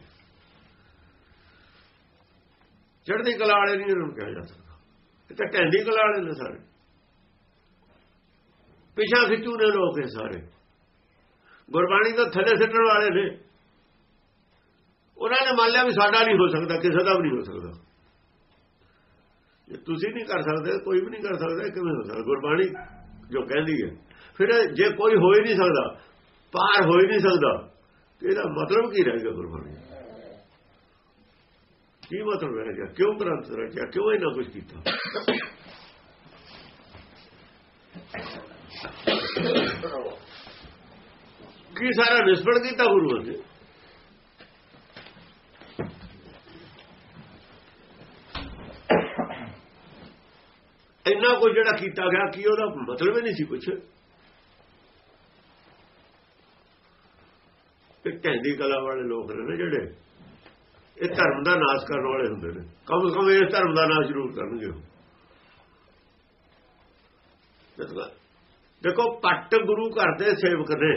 ਚੜ੍ਹਦੀ ਕਲਾ ਵਾਲੇ ਨਹੀਂ ਇਹਨੂੰ ਕਿਹਾ ਜਾ ਸਕਦਾ। ਇਹ ਤਾਂ ਟੈਂਦੀ ਕਲਾ ਵਾਲੇ ਨੇ ਸਾਰੇ, ਪਿਛਾ ਖਿੱਚੂ ਨੇ ਲੋਕ ਇਹ ਸਾਰੇ। ਗੁਰਬਾਣੀ ਤੋਂ ਥੱਲੇ ਸਿੱਟਣ ਵਾਲੇ ਨੇ। ਉਹਨਾਂ ਨੇ ਮੰਨ ਲਿਆ ਵੀ ਸਾਡਾ ਨਹੀਂ ਹੋ ਸਕਦਾ, ਕਿਸੇ ਦਾ ਵੀ ਨਹੀਂ ਹੋ ਸਕਦਾ। ਜੇ ਤੁਸੀਂ ਨਹੀਂ ਕਰ ਸਕਦੇ, ਕੋਈ ਵੀ ਨਹੀਂ ਕਰ ਸਕਦਾ। ਕਿਵੇਂ ਹੋ ਸਕਦਾ? ਗੁਰਬਾਣੀ ਜੋ ਕਹਿੰਦੀ ਹੈ। ਫਿਰ ਜੇ ਕੋਈ ਹੋ ਹੀ ਨਹੀਂ ਸਕਦਾ, ਪਾਰ ਹੋ ਹੀ ਨਹੀਂ ਸਕਦਾ, ਤੇ ਇਹਦਾ ਮਤਲਬ ਕੀ ਰਹਿ ਗਿਆ? ਗੁਰਬਾਣੀ ਕੀ ਮਤਲਬ ਰਹਿ ਗਿਆ? ਕਿਉਂ ਗ੍ਰੰਥ ਰਚਿਆ? ਕਿਉਂ ਇਹਨਾਂ ਕੁਝ ਕੀਤਾ? ਕੀ ਸਾਰਾ ਨਿਸਬਤ ਕੀਤਾ ਗੁਰੂ ਨੇ? ਇੰਨਾ ਕੁਝ ਜਿਹੜਾ ਕੀਤਾ ਗਿਆ, ਕੀ ਉਹਦਾ ਮਤਲਬ ਹੀ ਨਹੀਂ ਸੀ ਕੁਛ। ਇਹ ਢੈਂਦੀ ਕਲਾ ਵਾਲੇ ਲੋਕ ਨੇ ਜਿਹੜੇ ਇਹ ਧਰਮ ਦਾ ਨਾਸ਼ ਕਰਨ ਵਾਲੇ ਹੁੰਦੇ ਨੇ। ਕਮ ਸੇ ਕਮ ਇਸ ਧਰਮ ਦਾ ਨਾਸ਼ ਜ਼ਰੂਰ ਕਰਨਗੇ। ਦੇਖੋ, ਪੱਟ ਗੁਰੂ ਘਰ ਦੇ ਸੇਵਕ ਨੇ,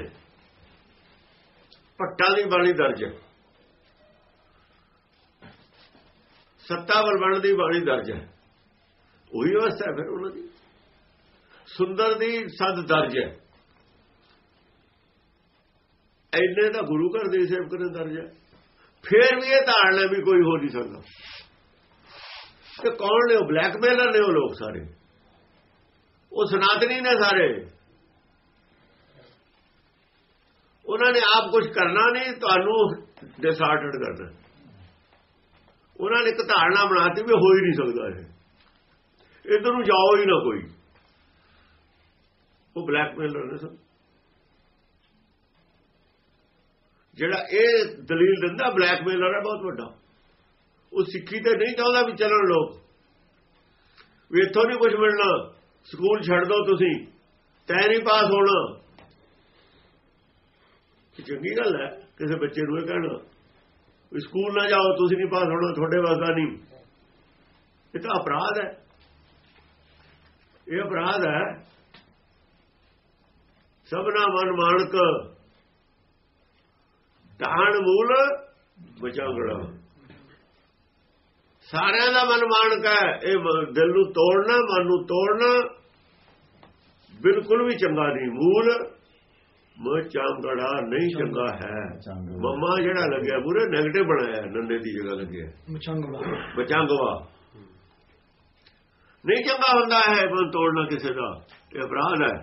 ਪੱਟਾਂ ਦੀ ਬਾਣੀ ਦਰਜ ਹੈ, ਸੱਤਾ ਬਲਵੰਡ ਦੀ ਬਾਣੀ ਦਰਜ ਹੈ। ਉਹੀ ਅਵਸਥਾ ਫਿਰ ਉਹਨਾਂ ਦੀ। ਸੁੰਦਰ ਦੀ ਸਦ ਦਰਜ ਹੈ। ਇੰਨੇ ਤਾਂ ਗੁਰੂ ਘਰ ਦੇ ਸੇਵਕ ਨੇ ਦਰਜ ਹੈ। ਫੇਰ ਵੀ ਇਹ ਧਾਰਨਾ ਵੀ ਕੋਈ ਹੋ ਨਹੀਂ ਸਕਦਾ। ਤੇ ਕੌਣ ਨੇ ਉਹ? ਬਲੈਕਮੇਲਰ ਨੇ ਉਹ ਲੋਕ ਸਾਰੇ। ਉਹ ਸਨਾਤਨੀ ਨੇ ਸਾਰੇ। ਉਹਨਾਂ ਨੇ ਆਪ ਕੁਝ ਕਰਨਾ ਨਹੀਂ, ਤੁਹਾਨੂੰ ਡਿਸਾਰਡਡ ਕਰਨਾ। ਉਹਨਾਂ ਨੇ ਇੱਕ ਧਾਰਨਾ ਬਣਾਤੀ ਵੀ ਹੋ ਹੀ ਨਹੀਂ ਸਕਦਾ ਇਹ, ਇੱਧਰ ਨੂੰ ਜਾਓ ਹੀ ਨਾ ਕੋਈ। ਉਹ ਬਲੈਕਮੇਲਰ ਨੇ ਸਭ। ਜਿਹੜਾ ਇਹ ਦਲੀਲ ਦਿੰਦਾ ਬਲੈਕਮੇਲਰ ਹੈ ਬਹੁਤ ਵੱਡਾ। ਉਹ ਸਿੱਖੀ ਤੇ ਨਹੀਂ ਚਾਹੁੰਦਾ ਵੀ ਚੱਲਣ ਲੋਕ, ਵੀ ਇੱਥੋਂ ਨਹੀਂ ਕੁਝ ਮਿਲਣਾ, ਸਕੂਲ ਛੱਡ ਦੋ ਤੁਸੀਂ, ਤੈ ਨਹੀਂ ਪਾਸ ਹੋਣਾ। ਚੰਗੀ ਗੱਲ ਹੈ ਕਿਸੇ ਬੱਚੇ ਨੂੰ ਇਹ ਕਹਿਣਾ ਵੀ ਸਕੂਲ ਨਾ ਜਾਓ, ਤੁਸੀਂ ਨਹੀਂ ਪਾਸ ਹੋਣਾ, ਤੁਹਾਡੇ ਵਾਸਤਾ ਨਹੀਂ। ਇਹ ਤਾਂ ਅਪਰਾਧ ਹੈ। ਇਹ ਅਪਰਾਧ ਹੈ। ਸਭਨਾ ਮਨ ਮਾਨਕ ਢਾਣ ਮੂਲ ਬਚਾਂਗੜਾ। ਸਾਰਿਆਂ ਦਾ ਮਨ ਮਾਨਕ ਹੈ। ਇਹ ਦਿਲ ਨੂੰ ਤੋੜਨਾ, ਮਨ ਨੂੰ ਤੋੜਨਾ ਬਿਲਕੁਲ ਵੀ ਚੰਗਾ ਨਹੀਂ। ਮੂਲ ਮਚਾਂਗੜਾ ਨਹੀਂ ਚੰਗਾ ਹੈ। ਮੰਮਾ ਜਿਹੜਾ ਲੱਗਿਆ ਪੂਰੇ ਨੈਗੇਟਿਵ ਬਣਾਇਆ, ਨੰਨੇ ਦੀ ਜਗ੍ਹਾ ਲੱਗਿਆ ਮਚਾਂਗਵਾ। ਮਚਾਂਗਵਾ ਨਹੀਂ ਚੰਗਾ ਹੁੰਦਾ ਹੈ ਮਨ ਤੋੜਨਾ ਕਿਸੇ ਦਾ, ਇਹ ਅਪਰਾਧ ਹੈ।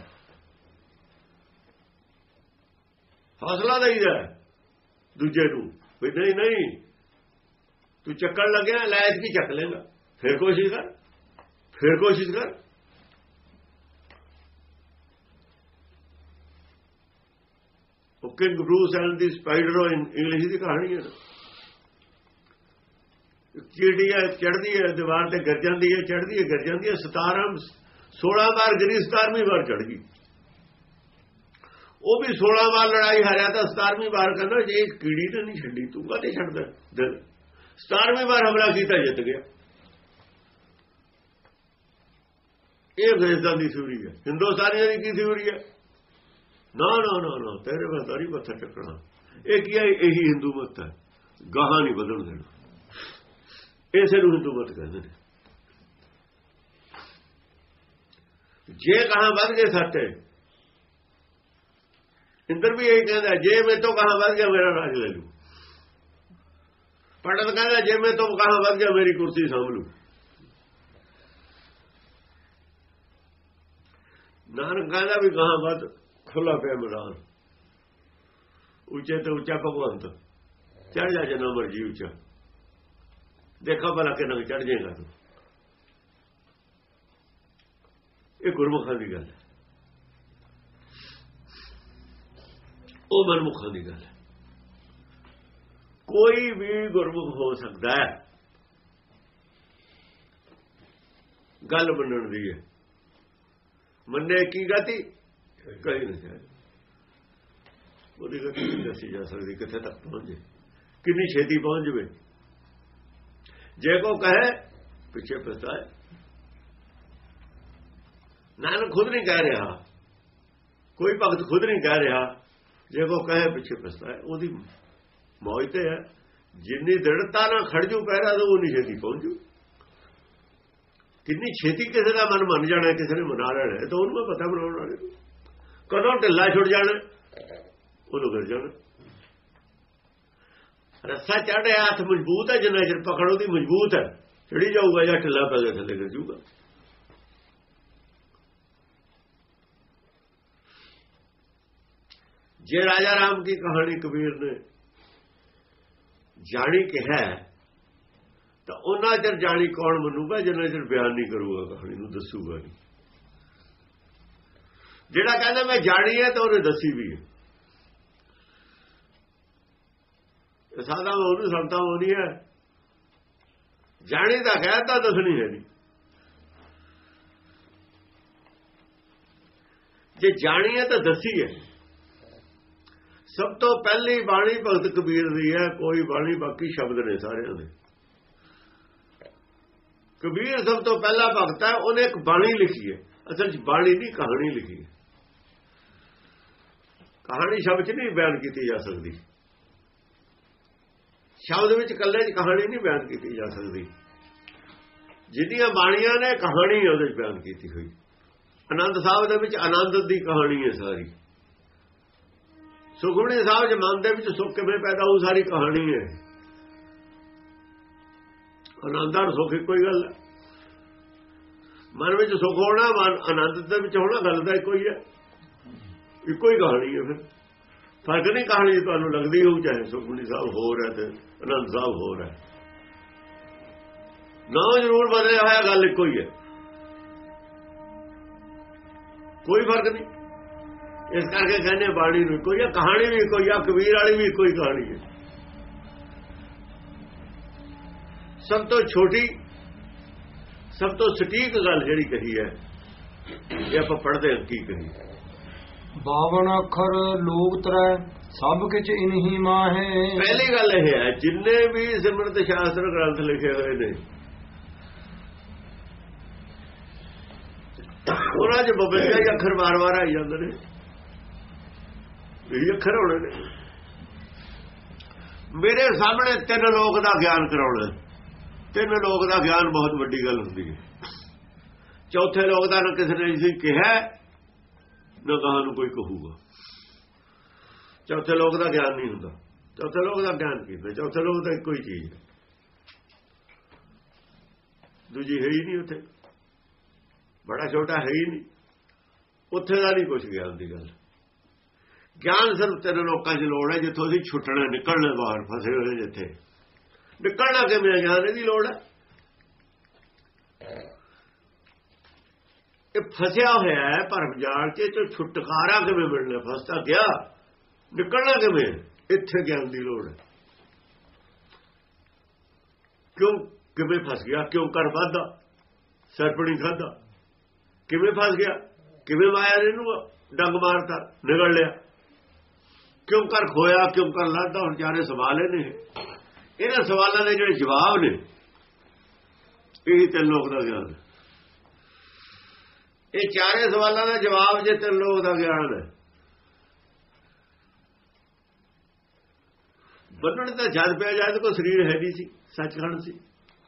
ਹੌਸਲਾ ਦੇਈਦਾ ਦੂਜੇ ਨੂੰ ਵੀ ਨਹੀਂ ਨਹੀਂ ਤੂੰ ਚੱਕਣ ਲੱਗਿਆ ਲਾਇਕ ਵੀ ਚੱਕ ਲੇਗਾ, ਫਿਰ ਕੋਸ਼ਿਸ਼ ਕਰ ਫਿਰ ਕੋਸ਼ਿਸ਼ ਕਰ। ਉਹ ਕਿੰਗ ਬਰੂਸ ਐਂਡ ਦੀ ਸਪਾਈਡਰ ਇੰਗਲਿਸ਼ ਦੀ ਕਹਾਣੀ ਹੈ। ਚਿੜੀ ਹੈ ਚੜ੍ਹਦੀ ਹੈ ਦੀਵਾਰ ਤੇ ਗਿਰ ਜਾਂਦੀ ਹੈ, ਚੜ੍ਹਦੀ ਹੈ ਗਿਰ ਜਾਂਦੀ ਹੈ, ਸਤਾਰਾਂ ਸੋਲਾਂ ਵਾਰ ਗਿਰੀ, ਸਤਾਰਵੀਂ ਵਾਰ ਚੜ੍ਹ ਗਈ। ਉਹ ਵੀ ਸੋਲਾਂ ਵਾਰ ਲੜਾਈ ਹਾਰਿਆ ਤਾਂ ਸਤਾਰਵੀਂ ਵਾਰ ਕਹਿੰਦਾ ਜੇ ਕੀੜੀ ਤਾਂ ਨਹੀਂ ਛੱਡੀ, ਤੂੰ ਕਾਹਤੇ ਛੱਡਦਾ ਦਿਲ। ਸਤਾਰਵੀਂ ਵਾਰ ਹਮਲਾ ਕੀਤਾ, ਜਿੱਤ ਗਿਆ। ਇਹ ਅੰਗਰੇਜ਼ਾਂ ਦੀ ਥਿਊਰੀ ਹੈ, ਹਿੰਦੁਸਤਾਨੀਆਂ ਦੀ ਕੀ ਥਿਊਰੀ ਹੈ? ਨਾ ਨਾ ਨਾ ਨਾ ਤੇਰੇ ਬਸ ਨਹੀਂ ਮੱਥਾ ਟੱਕਣਾ। ਇਹ ਕੀ ਹੈ? ਇਹੀ ਹਿੰਦੂ ਮਤ ਹੈ, ਗਾਹਾਂ ਨਹੀਂ ਬਦਲ ਦੇਣਾ। ਇਸੇ ਨੂੰ ਹਿੰਦੂ ਮਤ ਕਹਿੰਦੇ ਨੇ। ਜੇ ਕਹਾਂ ਵੱਧ ਗਏ ਸੱਟ, ਇੰਦਰ ਵੀ ਇਹੀ ਕਹਿੰਦਾ ਜੇ ਮੈਂ ਤੋਂ ਕਹਾਂ ਵੱਧ ਗਿਆ ਮੇਰਾ ਰਾਜ ਲੈ ਲੂ। ਪੰਡਤ ਕਹਿੰਦਾ ਜੇ ਮੈਂ ਤੋਂ ਕਹਾਂ ਵੱਧ ਗਿਆ ਮੇਰੀ ਕੁਰਸੀ ਸਾਂਭ ਲੂ। ਨਾਨਕ ਕਹਿੰਦਾ ਵੀ ਕਹਾਂ ਵੱਧ ਖੁੱਲਾ ਪਿਆ ਮੈਦਾਨ, ਉੱਚੇ ਤੇ ਉੱਚਾ ਭਗਵੰਤ, ਚੜ ਜਾ ਜਿੰਨਾ ਮਰਜੀ ਉੱਚਾ, ਦੇਖਾ ਭਲਾ ਕਿੰਨਾ ਚੜ ਜਾਏਗਾ ਤੂੰ। ਇਹ ਗੁਰਮੁਖਾਂ ਦੀ ਗੱਲ ਹੈ, ਉਹ ਮਨਮੁਖਾਂ ਦੀ ਗੱਲ ਹੈ। ਕੋਈ ਵੀ ਗੁਰਮੁਖ ਹੋ ਸਕਦਾ ਹੈ, ਗੱਲ ਮੰਨਣ ਦੀ ਹੈ। ਮੰਨੇ ਕੀ ਗਤੀ ਕਹੀ ਨਹੀਂ ਜਾਏ, ਉਹਦੀ ਗਤੀ ਨਹੀਂ ਦੱਸੀ ਜਾ ਸਕਦੀ ਕਿੱਥੇ ਤੱਕ ਪਹੁੰਚੇ, ਕਿੰਨੀ ਛੇਤੀ ਪਹੁੰਚ ਜਾਵੇ। ਜੇ ਕੋ ਕਹੇ ਪਿੱਛੇ ਪਛਤਾਏ। ਨਾਨਕ ਖੁਦ ਨਹੀਂ ਕਹਿ ਰਿਹਾ, ਕੋਈ ਭਗਤ ਖੁਦ ਨਹੀਂ ਕਹਿ ਰਿਹਾ, ਜੇ ਕੋ ਕਹੇ ਪਿੱਛੇ ਪਛਤਾਏ। ਉਹਦੀ ਮੌਜ ਤੇ ਹੈ, ਜਿੰਨੀ ਦ੍ਰਿੜਤਾ ਨਾਲ ਖੜ ਜੂ ਪਹਿਰਾ ਤਾਂ ਉਨੀ ਛੇਤੀ ਪਹੁੰਚੂ। ਕਿੰਨੀ ਛੇਤੀ ਕਿਸੇ ਦਾ ਮਨ ਮੰਨ ਜਾਣਾ, ਕਿਸੇ ਨੇ ਮਨਾ ਲੈਣਾ, ਤਾਂ ਉਹਨੂੰ ਪਤਾ ਬਣਾਉਣ ਵਾਲੇ ਨੂੰ। ਕਦੋਂ ਢਿੱਲਾ ਛੁੱਟ ਜਾਣਾ, ਉਹਨੂੰ ਗਿਰ ਜਾਣਾ। ਰੱਸਾ ਚੜ੍ਹਿਆ ਹੱਥ ਮਜ਼ਬੂਤ ਹੈ, ਜਿੰਨਾ ਚਿਰ ਪਕੜ ਉਹਦੀ ਮਜ਼ਬੂਤ ਹੈ, ਚੜੀ ਜਾਊਗਾ ਜਾਂ ਢਿੱਲਾ ਪੈ ਗਿਆ ਥੱਲੇ ਗਿਰ ਜਾਊਗਾ। ਜੇ ਰਾਜਾ ਰਾਮ ਦੀ ਕਹਾਣੀ ਕਬੀਰ ਨੇ ਜਾਣੀ ਕਿਹਾ ਤਾਂ ਉਹਨਾਂ ਚਿਰ ਜਾਣੀ ਕੌਣ ਮੰਨੂਗਾ ਜਿੰਨਾ ਚਿਰ ਬਿਆਨ ਨਹੀਂ ਕਰੂਗਾ, ਕਹਾਣੀ ਨੂੰ ਦੱਸੂਗਾ ਨਹੀਂ। ਜਿਹੜਾ ਕਹਿੰਦਾ ਮੈਂ ਜਾਣੀ ਹੈ ਤਾਂ ਉਹਨੇ ਦੱਸੀ ਵੀ ਹੈ। ਸਾਦਾ ਉਹਨੂੰ ਸੰਤਾਂ ਹੋਣੀ ਹੈ, ਜਾਣੀ ਤਾਂ ਕਹਿ ਤਾਂ ਦੱਸਣੀ ਹੈ ਨਹੀਂ। ਜੇ ਜਾਣੀ ਹੈ ਤਾਂ ਦੱਸੀ ਹੈ। ਸਭ ਤੋਂ ਪਹਿਲੀ ਬਾਣੀ ਭਗਤ ਕਬੀਰ ਦੀ ਹੈ, ਕੋਈ ਬਾਣੀ ਬਾਕੀ ਸ਼ਬਦ ਨੇ ਸਾਰਿਆਂ ਦੇ। ਕਬੀਰ ਸਭ ਤੋਂ ਪਹਿਲਾ ਭਗਤ ਹੈ, ਉਹਨੇ ਇੱਕ ਬਾਣੀ ਲਿਖੀ ਹੈ। ਅਸਲ 'ਚ ਬਾਣੀ ਨਹੀਂ ਕਹਾਣੀ ਲਿਖੀ ਹੈ। ਕਹਾਣੀ ਸ਼ਬਦ 'ਚ ਨਹੀਂ ਬਿਆਨ ਕੀਤੀ ਜਾ ਸਕਦੀ, ਸ਼ਬਦ ਵਿੱਚ ਇਕੱਲੇ 'ਚ ਕਹਾਣੀ ਨਹੀਂ ਬਿਆਨ ਕੀਤੀ ਜਾ ਸਕਦੀ। ਜਿੰਨੀਆਂ ਬਾਣੀਆਂ ਨੇ ਕਹਾਣੀ ਉਹਦੇ 'ਚ ਬਿਆਨ ਕੀਤੀ ਹੋਈ। ਆਨੰਦ ਸਾਹਿਬ ਦੇ ਵਿੱਚ ਆਨੰਦ ਦੀ ਕਹਾਣੀ ਹੈ ਸਾਰੀ। ਸੁਖਮਨੀ ਸਾਹਿਬ ਦੇ ਮਨ ਦੇ ਵਿੱਚ ਸੁੱਖ ਕਿਵੇਂ ਪੈਦਾ ਹੋਊ, ਸਾਰੀ ਕਹਾਣੀ ਹੈ। ਆਨੰਦ ਔਰ ਸੁੱਖ ਇੱਕੋ ਹੀ ਗੱਲ ਹੈ। ਮਨ ਵਿੱਚ ਸੁੱਖ ਹੋਣਾ, ਮਨ ਆਨੰਦ ਦੇ ਵਿੱਚ ਹੋਣਾ, ਗੱਲ ਦਾ ਇੱਕੋ ਹੀ ਹੈ, ਇੱਕੋ ਹੀ ਕਹਾਣੀ ਹੈ। ਫਿਰ ਫਰਕ ਨਹੀਂ ਕਹਾਣੀ ਤੁਹਾਨੂੰ ਲੱਗਦੀ ਹੋਊ, ਚਾਹੇ ਸੁਖਮਨੀ ਸਾਹਿਬ ਹੋਰ ਹੈ ਤੇ ਆਨੰਦ ਸਾਹਿਬ ਹੋਰ ਹੈ, ਨਾ ਜ਼ਰੂਰ ਬਦਲਿਆ ਹੋਇਆ, ਗੱਲ ਇੱਕੋ ਹੀ ਹੈ, ਕੋਈ ਫਰਕ ਨਹੀਂ। ਇਸ ਕਰਕੇ ਕਹਿੰਦੇ ਬਾਣੀ ਨੂੰ ਇੱਕੋ ਹੀ ਹੈ, ਕਹਾਣੀ ਵੀ ਇੱਕੋ ਹੀ ਹੈ, ਕਬੀਰ ਵਾਲੀ ਵੀ ਇੱਕੋ ਹੀ ਕਹਾਣੀ ਹੈ। ਸਭ ਤੋਂ ਛੋਟੀ ਸਭ ਤੋਂ ਸਟੀਕ ਗੱਲ ਜਿਹੜੀ ਕਹੀ ਹੈ, ਇਹ ਆਪਾਂ ਪੜ੍ਹਦੇ ਹਾਂ ਕੀ ਕਹੀ। ਬਾਵਨ ਅੱਖਰ ਲੋਕ ਤਰੈ ਸਭ ਕਿਛ ਇਨਹੀ ਮਾਹੇ। ਪਹਿਲੀ ਗੱਲ ਇਹ ਹੈ, ਜਿੰਨੇ ਵੀ ਸਿਮਰਤ ਸ਼ਾਸਤਰ ਗ੍ਰੰਥ ਲਿਖੇ ਹੋਏ ਨੇ ਉਹਨਾਂ 'ਚ ਬਵੰਜਾ ਹੀ ਅੱਖਰ ਵਾਰ-ਵਾਰ ਆਈ ਜਾਂਦੇ ਨੇ। ਇਹ ਅੱਖਰ ਹੋਣੇ ਨੇ। ਮੇਰੇ ਸਾਹਮਣੇ ਤਿੰਨ ਲੋਕ ਦਾ ਗਿਆਨ ਕਰਾਉਣਾ। ਤਿੰਨ ਲੋਕ ਦਾ ਗਿਆਨ ਬਹੁਤ ਵੱਡੀ ਗੱਲ ਹੁੰਦੀ ਹੈ। ਚੌਥੇ ਲੋਕ ਦਾ ਨਾ ਕਿਸੇ ਨੇ ਸੀ ਕਿਹਾ, ਨਾ ਕਹਾਂ ਨੂੰ ਕੋਈ ਕਹੂਗਾ। ਚੌਥੇ ਲੋਕ ਦਾ ਗਿਆਨ ਨਹੀਂ ਹੁੰਦਾ। ਚੌਥੇ ਲੋਕ ਦਾ ਗਿਆਨ ਕੀਤਾ, ਚੌਥੇ ਲੋਕ ਦਾ ਇੱਕੋ ਹੀ ਚੀਜ਼ ਹੈ, ਦੂਜੀ ਹੈ ਹੀ ਨਹੀਂ ਉੱਥੇ। ਬੜਾ ਛੋਟਾ ਹੈ ਹੀ ਨਹੀਂ, ਉੱਥੇ ਦਾ ਨਹੀਂ ਕੁਛ ਗਿਆਨ ਦੀ ਗੱਲ। ਗਿਆਨ ਸਿਰਫ ਤੇਰੇ ਲੋਕਾਂ 'ਚ ਲੋੜ ਹੈ ਜਿੱਥੋਂ ਅਸੀਂ ਛੁੱਟਣਾ, ਨਿਕਲਣਾ, ਬਾਹਰ ਫਸੇ ਹੋਏ ਜਿੱਥੇ ਨਿਕਲਣਾ ਕਿਵੇਂ, ਗਿਆਨ ਦੀ ਲੋੜ ਹੈ। ਇਹ ਫਸਿਆ ਹੋਇਆ ਹੈ ਭਰਮ ਜਾਲ 'ਚ, ਤੋਂ ਛੁਟਕਾਰਾ ਕਿਵੇਂ ਮਿਲਣਾ? ਫਸਦਾ ਗਿਆ, ਨਿਕਲਣਾ ਕਿਵੇਂ? ਇੱਥੇ ਗਿਆਨ ਦੀ ਲੋੜ ਹੈ। ਕਿਉਂ ਕਿਵੇਂ ਫਸ ਗਿਆ? ਕਿਉਂ ਕਰ ਵਾਧਾ ਸਰਪਣੀ ਖਾਧਾ? ਕਿਵੇਂ ਫਸ ਗਿਆ? ਕਿਵੇਂ ਮਾਇਆ ਨੇ ਇਹਨੂੰ ਡੰਗ ਮਾਰਤਾ, ਨਿਗਲ ਲਿਆ? ਕਿਉਂ ਕਰ ਖੋਇਆ? ਕਿਉਂ ਕਰ ਲਾਦਾ? ਹੁਣ ਚਾਰੇ ਸਵਾਲ ਨੇ, ਇਹਨਾਂ ਸਵਾਲਾਂ ਦੇ ਜਿਹੜੇ ਜਵਾਬ ਨੇ ਇਹ ਤਿੰਨ ਲੋਕ ਦਾ ਗਿਆਨ ਹੈ। ਇਹ ਚਾਰੇ ਸਵਾਲਾਂ ਦਾ ਜਵਾਬ ਜੇ ਤਿੰਨ ਲੋਕ ਦਾ ਗਿਆਨ ਹੈ। ਬੰਨਣ ਤਾਂ ਜਦ ਪਿਆ ਜਦ ਕੋਈ ਸਰੀਰ ਹੈ ਨਹੀਂ ਸੀ, ਸੱਚਖੰਡ ਸੀ।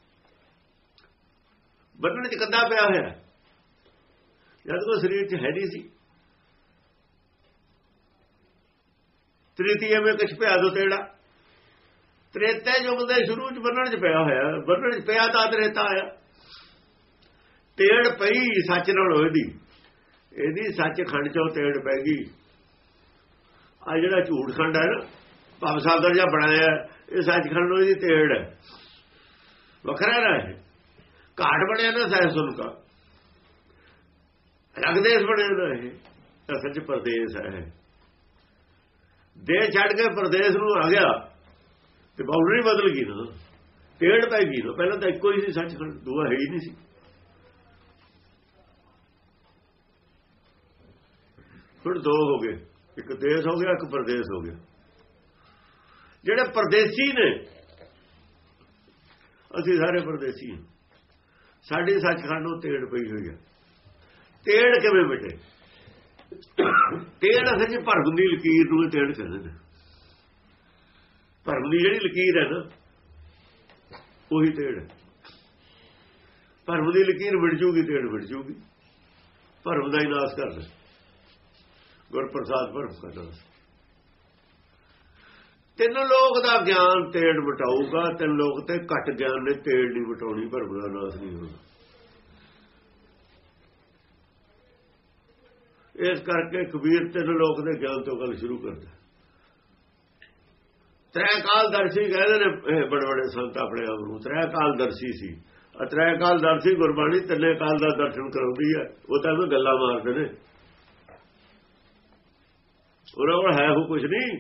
ਬੰਨਣ 'ਚ ਕੱਦਾ ਪਿਆ ਹੋਇਆ ਜਦ ਕੋਈ ਸਰੀਰ 'ਚ ਹੈ ਨਹੀਂ ਸੀ। ਤ੍ਰਿਤੀਏ ਵਿੱਚ ਕੁਛ ਪਿਆ ਦੋ ਤੇੜਾ, ਤ੍ਰੇਤੇ ਯੁੱਗ ਦੇ ਸ਼ੁਰੂ 'ਚ ਬੰਨਣ 'ਚ ਪਿਆ ਹੋਇਆ। ਬੰਨਣ 'ਚ ਪਿਆ ਤਾਂ ਤ੍ਰੇਤਾ ਆਇਆ। ਤੇੜ ਪਈ ਸੱਚ ਨਾਲ ਹੋਏਦੀ, ਇਹਦੀ ਸੱਚਖੰਡ 'ਚੋਂ ਤੇੜ ਪੈ ਗਈ। ਆ ਜਿਹੜਾ ਝੂਠ ਖੰਡ ਹੈ ਨਾ, ਭਵ ਸਾਗਰ ਜਿਹਾ ਬਣਾਇਆ, ਇਹ ਸੱਚਖੰਡ ਨੂੰ ਇਹਦੀ ਤੇੜ ਹੈ। ਵੱਖਰਾ ਨਾ ਇਹ ਘਾਟ ਬਣਿਆ ਨਾ ਸਹਿ ਸੁਣ ਕਾ, ਰਗਦੇਸ ਬਣਿਆ ਨਾ ਇਹ ਅਸਲ 'ਚ ਪਰਦੇਸ ਹੈ। ਦੇਸ਼ ਛੱਡ ਕੇ ਪਰਦੇਸ ਨੂੰ ਆ ਗਿਆ ਤੇ ਬਾਉਂਡਰੀ ਬਦਲ ਗਈ ਨਾ, ਤੇੜ ਪੈ ਗਈ ਨਾ। ਪਹਿਲਾਂ ਤਾਂ ਇੱਕੋ ਹੀ ਸੀ ਸੱਚਖੰਡ, ਦੂਆ ਹੈ ਹੀ ਨਹੀਂ ਸੀ। ਹੁਣ ਦੋ ਹੋ ਗਏ, ਇੱਕ ਦੇਸ਼ ਹੋ ਗਿਆ, ਇੱਕ ਪਰਦੇਸ ਹੋ ਗਿਆ। ਜਿਹੜੇ ਪਰਦੇਸੀ ਨੇ, ਅਸੀਂ ਸਾਰੇ ਪਰਦੇਸੀ ਹਾਂ। ਸਾਡੀ ਸੱਚਖੰਡ ਨੂੰ ਤੇੜ ਪਈ ਹੋਈ ਹੈ। ਤੇੜ ਕਿਵੇਂ ਮਿਟੇ? ਤੇੜ ਅਸਲ 'ਚ ਭਰਮ ਦੀ ਲਕੀਰ ਨੂੰ ਤੇੜ ਕਹਿੰਦੇ ਨੇ। ਭਰਮ ਦੀ ਜਿਹੜੀ ਲਕੀਰ ਹੈ ਨਾ, ਉਹੀ ਤੇੜ ਹੈ। ਭਰਮ ਦੀ ਲਕੀਰ ਮਿਟ ਜੂਗੀ, ਤੇੜ ਮਿਟ ਜੂਗੀ। ਭਰਮ ਦਾ ਹੀ ਨਾਸ ਕਰਦਾ ਗੁਰਪ੍ਰਸਾਦ, ਭਰਮ ਕਰਦਾ। ਤਿੰਨ ਲੋਕ ਦਾ ਗਿਆਨ ਤੇੜ ਮਿਟਾਊਗਾ। ਤਿੰਨ ਲੋਕ ਤੇ ਘੱਟ ਗਿਆਨ ਨੇ ਤੇੜ ਨਹੀਂ ਮਿਟਾਉਣੀ, ਭਰਮ ਦਾ ਨਾਸ ਨਹੀਂ ਹੋਣਾ। ਇਸ ਕਰਕੇ ਕਬੀਰ ਤਿੰਨ ਲੋਕ ਦੇ ਗਿਆਨ ਤੋਂ ਗੱਲ ਸ਼ੁਰੂ ਕਰਦਾ। ਤ੍ਰੈ ਕਾਲ ਦਰਸ਼ੀ ਕਹਿੰਦੇ ਨੇ ਬੜੇ ਬੜੇ ਸੰਤ ਆਪਣੇ ਆਪ ਨੂੰ, ਤ੍ਰੈ ਕਾਲ ਦਰਸ਼ੀ ਸੀ। ਤ੍ਰੈ ਕਾਲ ਦਰਸ਼ੀ ਗੁਰਬਾਣੀ ਤਿੰਨੇ ਕਾਲ ਦਾ ਦਰਸ਼ਨ ਕਰਾਉਂਦੀ ਹੈ। ਉਹ ਤਾਂ ਵੀ ਗੱਲਾਂ ਮਾਰਦੇ ਨੇ, ਉਹਨਾਂ ਕੋਲ ਹੈ ਉਹ ਕੁਝ ਨਹੀਂ।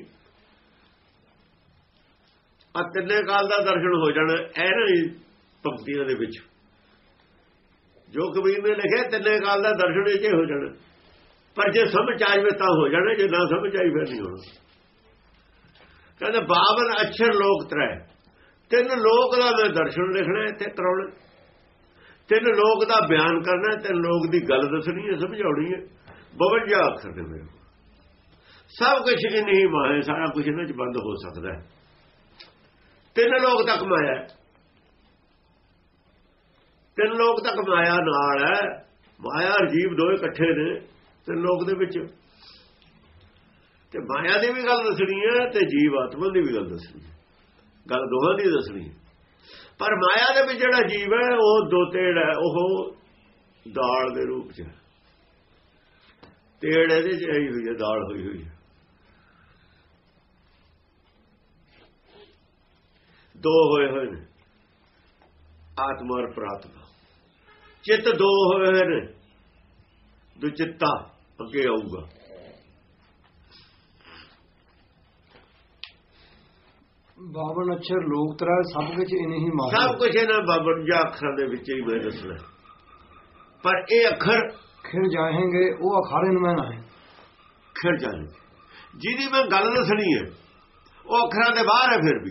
ਆ ਤਿੰਨੇ ਕਾਲ ਦਾ ਦਰਸ਼ਨ ਹੋ ਜਾਣਾ ਇਹਨਾਂ ਹੀ ਪੰਕਤੀਆਂ ਦੇ ਵਿੱਚ। ਜੋ ਕਬੀਰ ਨੇ ਲਿਖਿਆ ਤਿੰਨੇ ਕਾਲ ਦਾ ਦਰਸ਼ਨ ਇਹ ਹੋ ਜਾਣਾ। ਪਰ ਜੇ ਸਮਝ ਆਵੇ ਤਾਂ ਹੋ ਜਾਣਾ, ਜੇ ਨਾ ਸਮਝ ਆਈ ਫਿਰ ਨਹੀਂ ਹੋਣਾ। ਕਹਿੰਦੇ ਬਾਵਨ ਅਛਰ ਲੋਕ ਤ੍ਰੈ, ਤਿੰਨ ਲੋਕ ਦਾ ਮੈਂ ਦਰਸ਼ਨ ਲਿਖਣਾ ਇੱਥੇ ਕਰਾਉਣਾ। ਤਿੰਨ ਲੋਕ ਦਾ ਬਿਆਨ ਕਰਨਾ, ਤਿੰਨ ਲੋਕ ਦੀ ਗੱਲ ਦੱਸਣੀ ਹੈ, ਸਮਝਾਉਣੀ ਹੈ। ਬਵੰਜਾ ਅੱਖਰ ਦੇ ਵਿੱਚ ਸਭ ਕੁਝ ਨਹੀਂ ਮਾਇਆ, ਸਾਰਾ ਕੁਝ ਇਹਨਾਂ 'ਚ ਬੰਦ ਹੋ ਸਕਦਾ ਹੈ। ਤਿੰਨ ਲੋਕ ਤੱਕ ਮਾਇਆ, ਤਿੰਨ ਲੋਕ ਤੱਕ ਮਾਇਆ ਨਾਲ ਹੈ। ਮਾਇਆ ਔਰ ਜੀਵ ਦੋਵੇਂ ਇਕੱਠੇ ਨੇ ਤਿੰਨ ਲੋਕ ਦੇ ਵਿੱਚ। ਤੇ ਮਾਇਆ ਦੀ ਵੀ ਗੱਲ ਦੱਸਣੀ ਹੈ ਤੇ ਜੀਵ ਆਤਮਾ ਦੀ ਵੀ ਗੱਲ ਦੱਸਣੀ ਹੈ। ਗੱਲ ਦੋਹਾਂ ਦੀ ਦੱਸਣੀ ਹੈ। ਪਰ ਮਾਇਆ ਦੇ ਵਿੱਚ ਜਿਹੜਾ ਜੀਵ ਹੈ ਉਹ ਦੋ ਤੇੜ ਹੈ, ਉਹ ਦਾਲ ਦੇ ਰੂਪ 'ਚ। ਤੇੜ ਇਹਦੇ 'ਚ ਆਈ ਹੋਈ ਹੈ, ਦਾਲ ਹੋਈ ਹੋਈ ਹੈ। ਦੋ ਹੋਏ ਹੋਏ ਨੇ, ਆਤਮਾ ਔਰ ਪ੍ਰਾਤਮਾ। ਚਿੱਤ ਦੋ ਹੋਏ ਹੋਏ ਨੇ, ਦੁਚਿੱਤਾ ਅੱਗੇ ਆਊਗਾ। ਬਾਵਨ ਅਛਰ ਲੋਕ ਤ੍ਰੈ ਸਭ ਵਿੱਚ ਇਨੇ ਹੀ ਮਾਰ, ਸਭ ਕੁਝ ਇਹਨਾਂ ਬਾਵਨਜਾ ਅੱਖਰਾਂ ਦੇ ਵਿੱਚ ਹੀ ਮੈਂ ਦੱਸਣਾ। ਪਰ ਇਹ ਅੱਖਰ ਖਿਰ ਜਾਏਂਗੇ, ਉਹ ਅਖਾੜੇ ਨੂੰ ਮੈਂ ਨਾ ਹੈ ਖਿਰ ਜਾਣਗੇ। ਜਿਹਦੀ ਮੈਂ ਗੱਲ ਦੱਸਣੀ ਹੈ ਉਹ ਅੱਖਰਾਂ ਦੇ ਬਾਹਰ ਹੈ। ਫਿਰ ਵੀ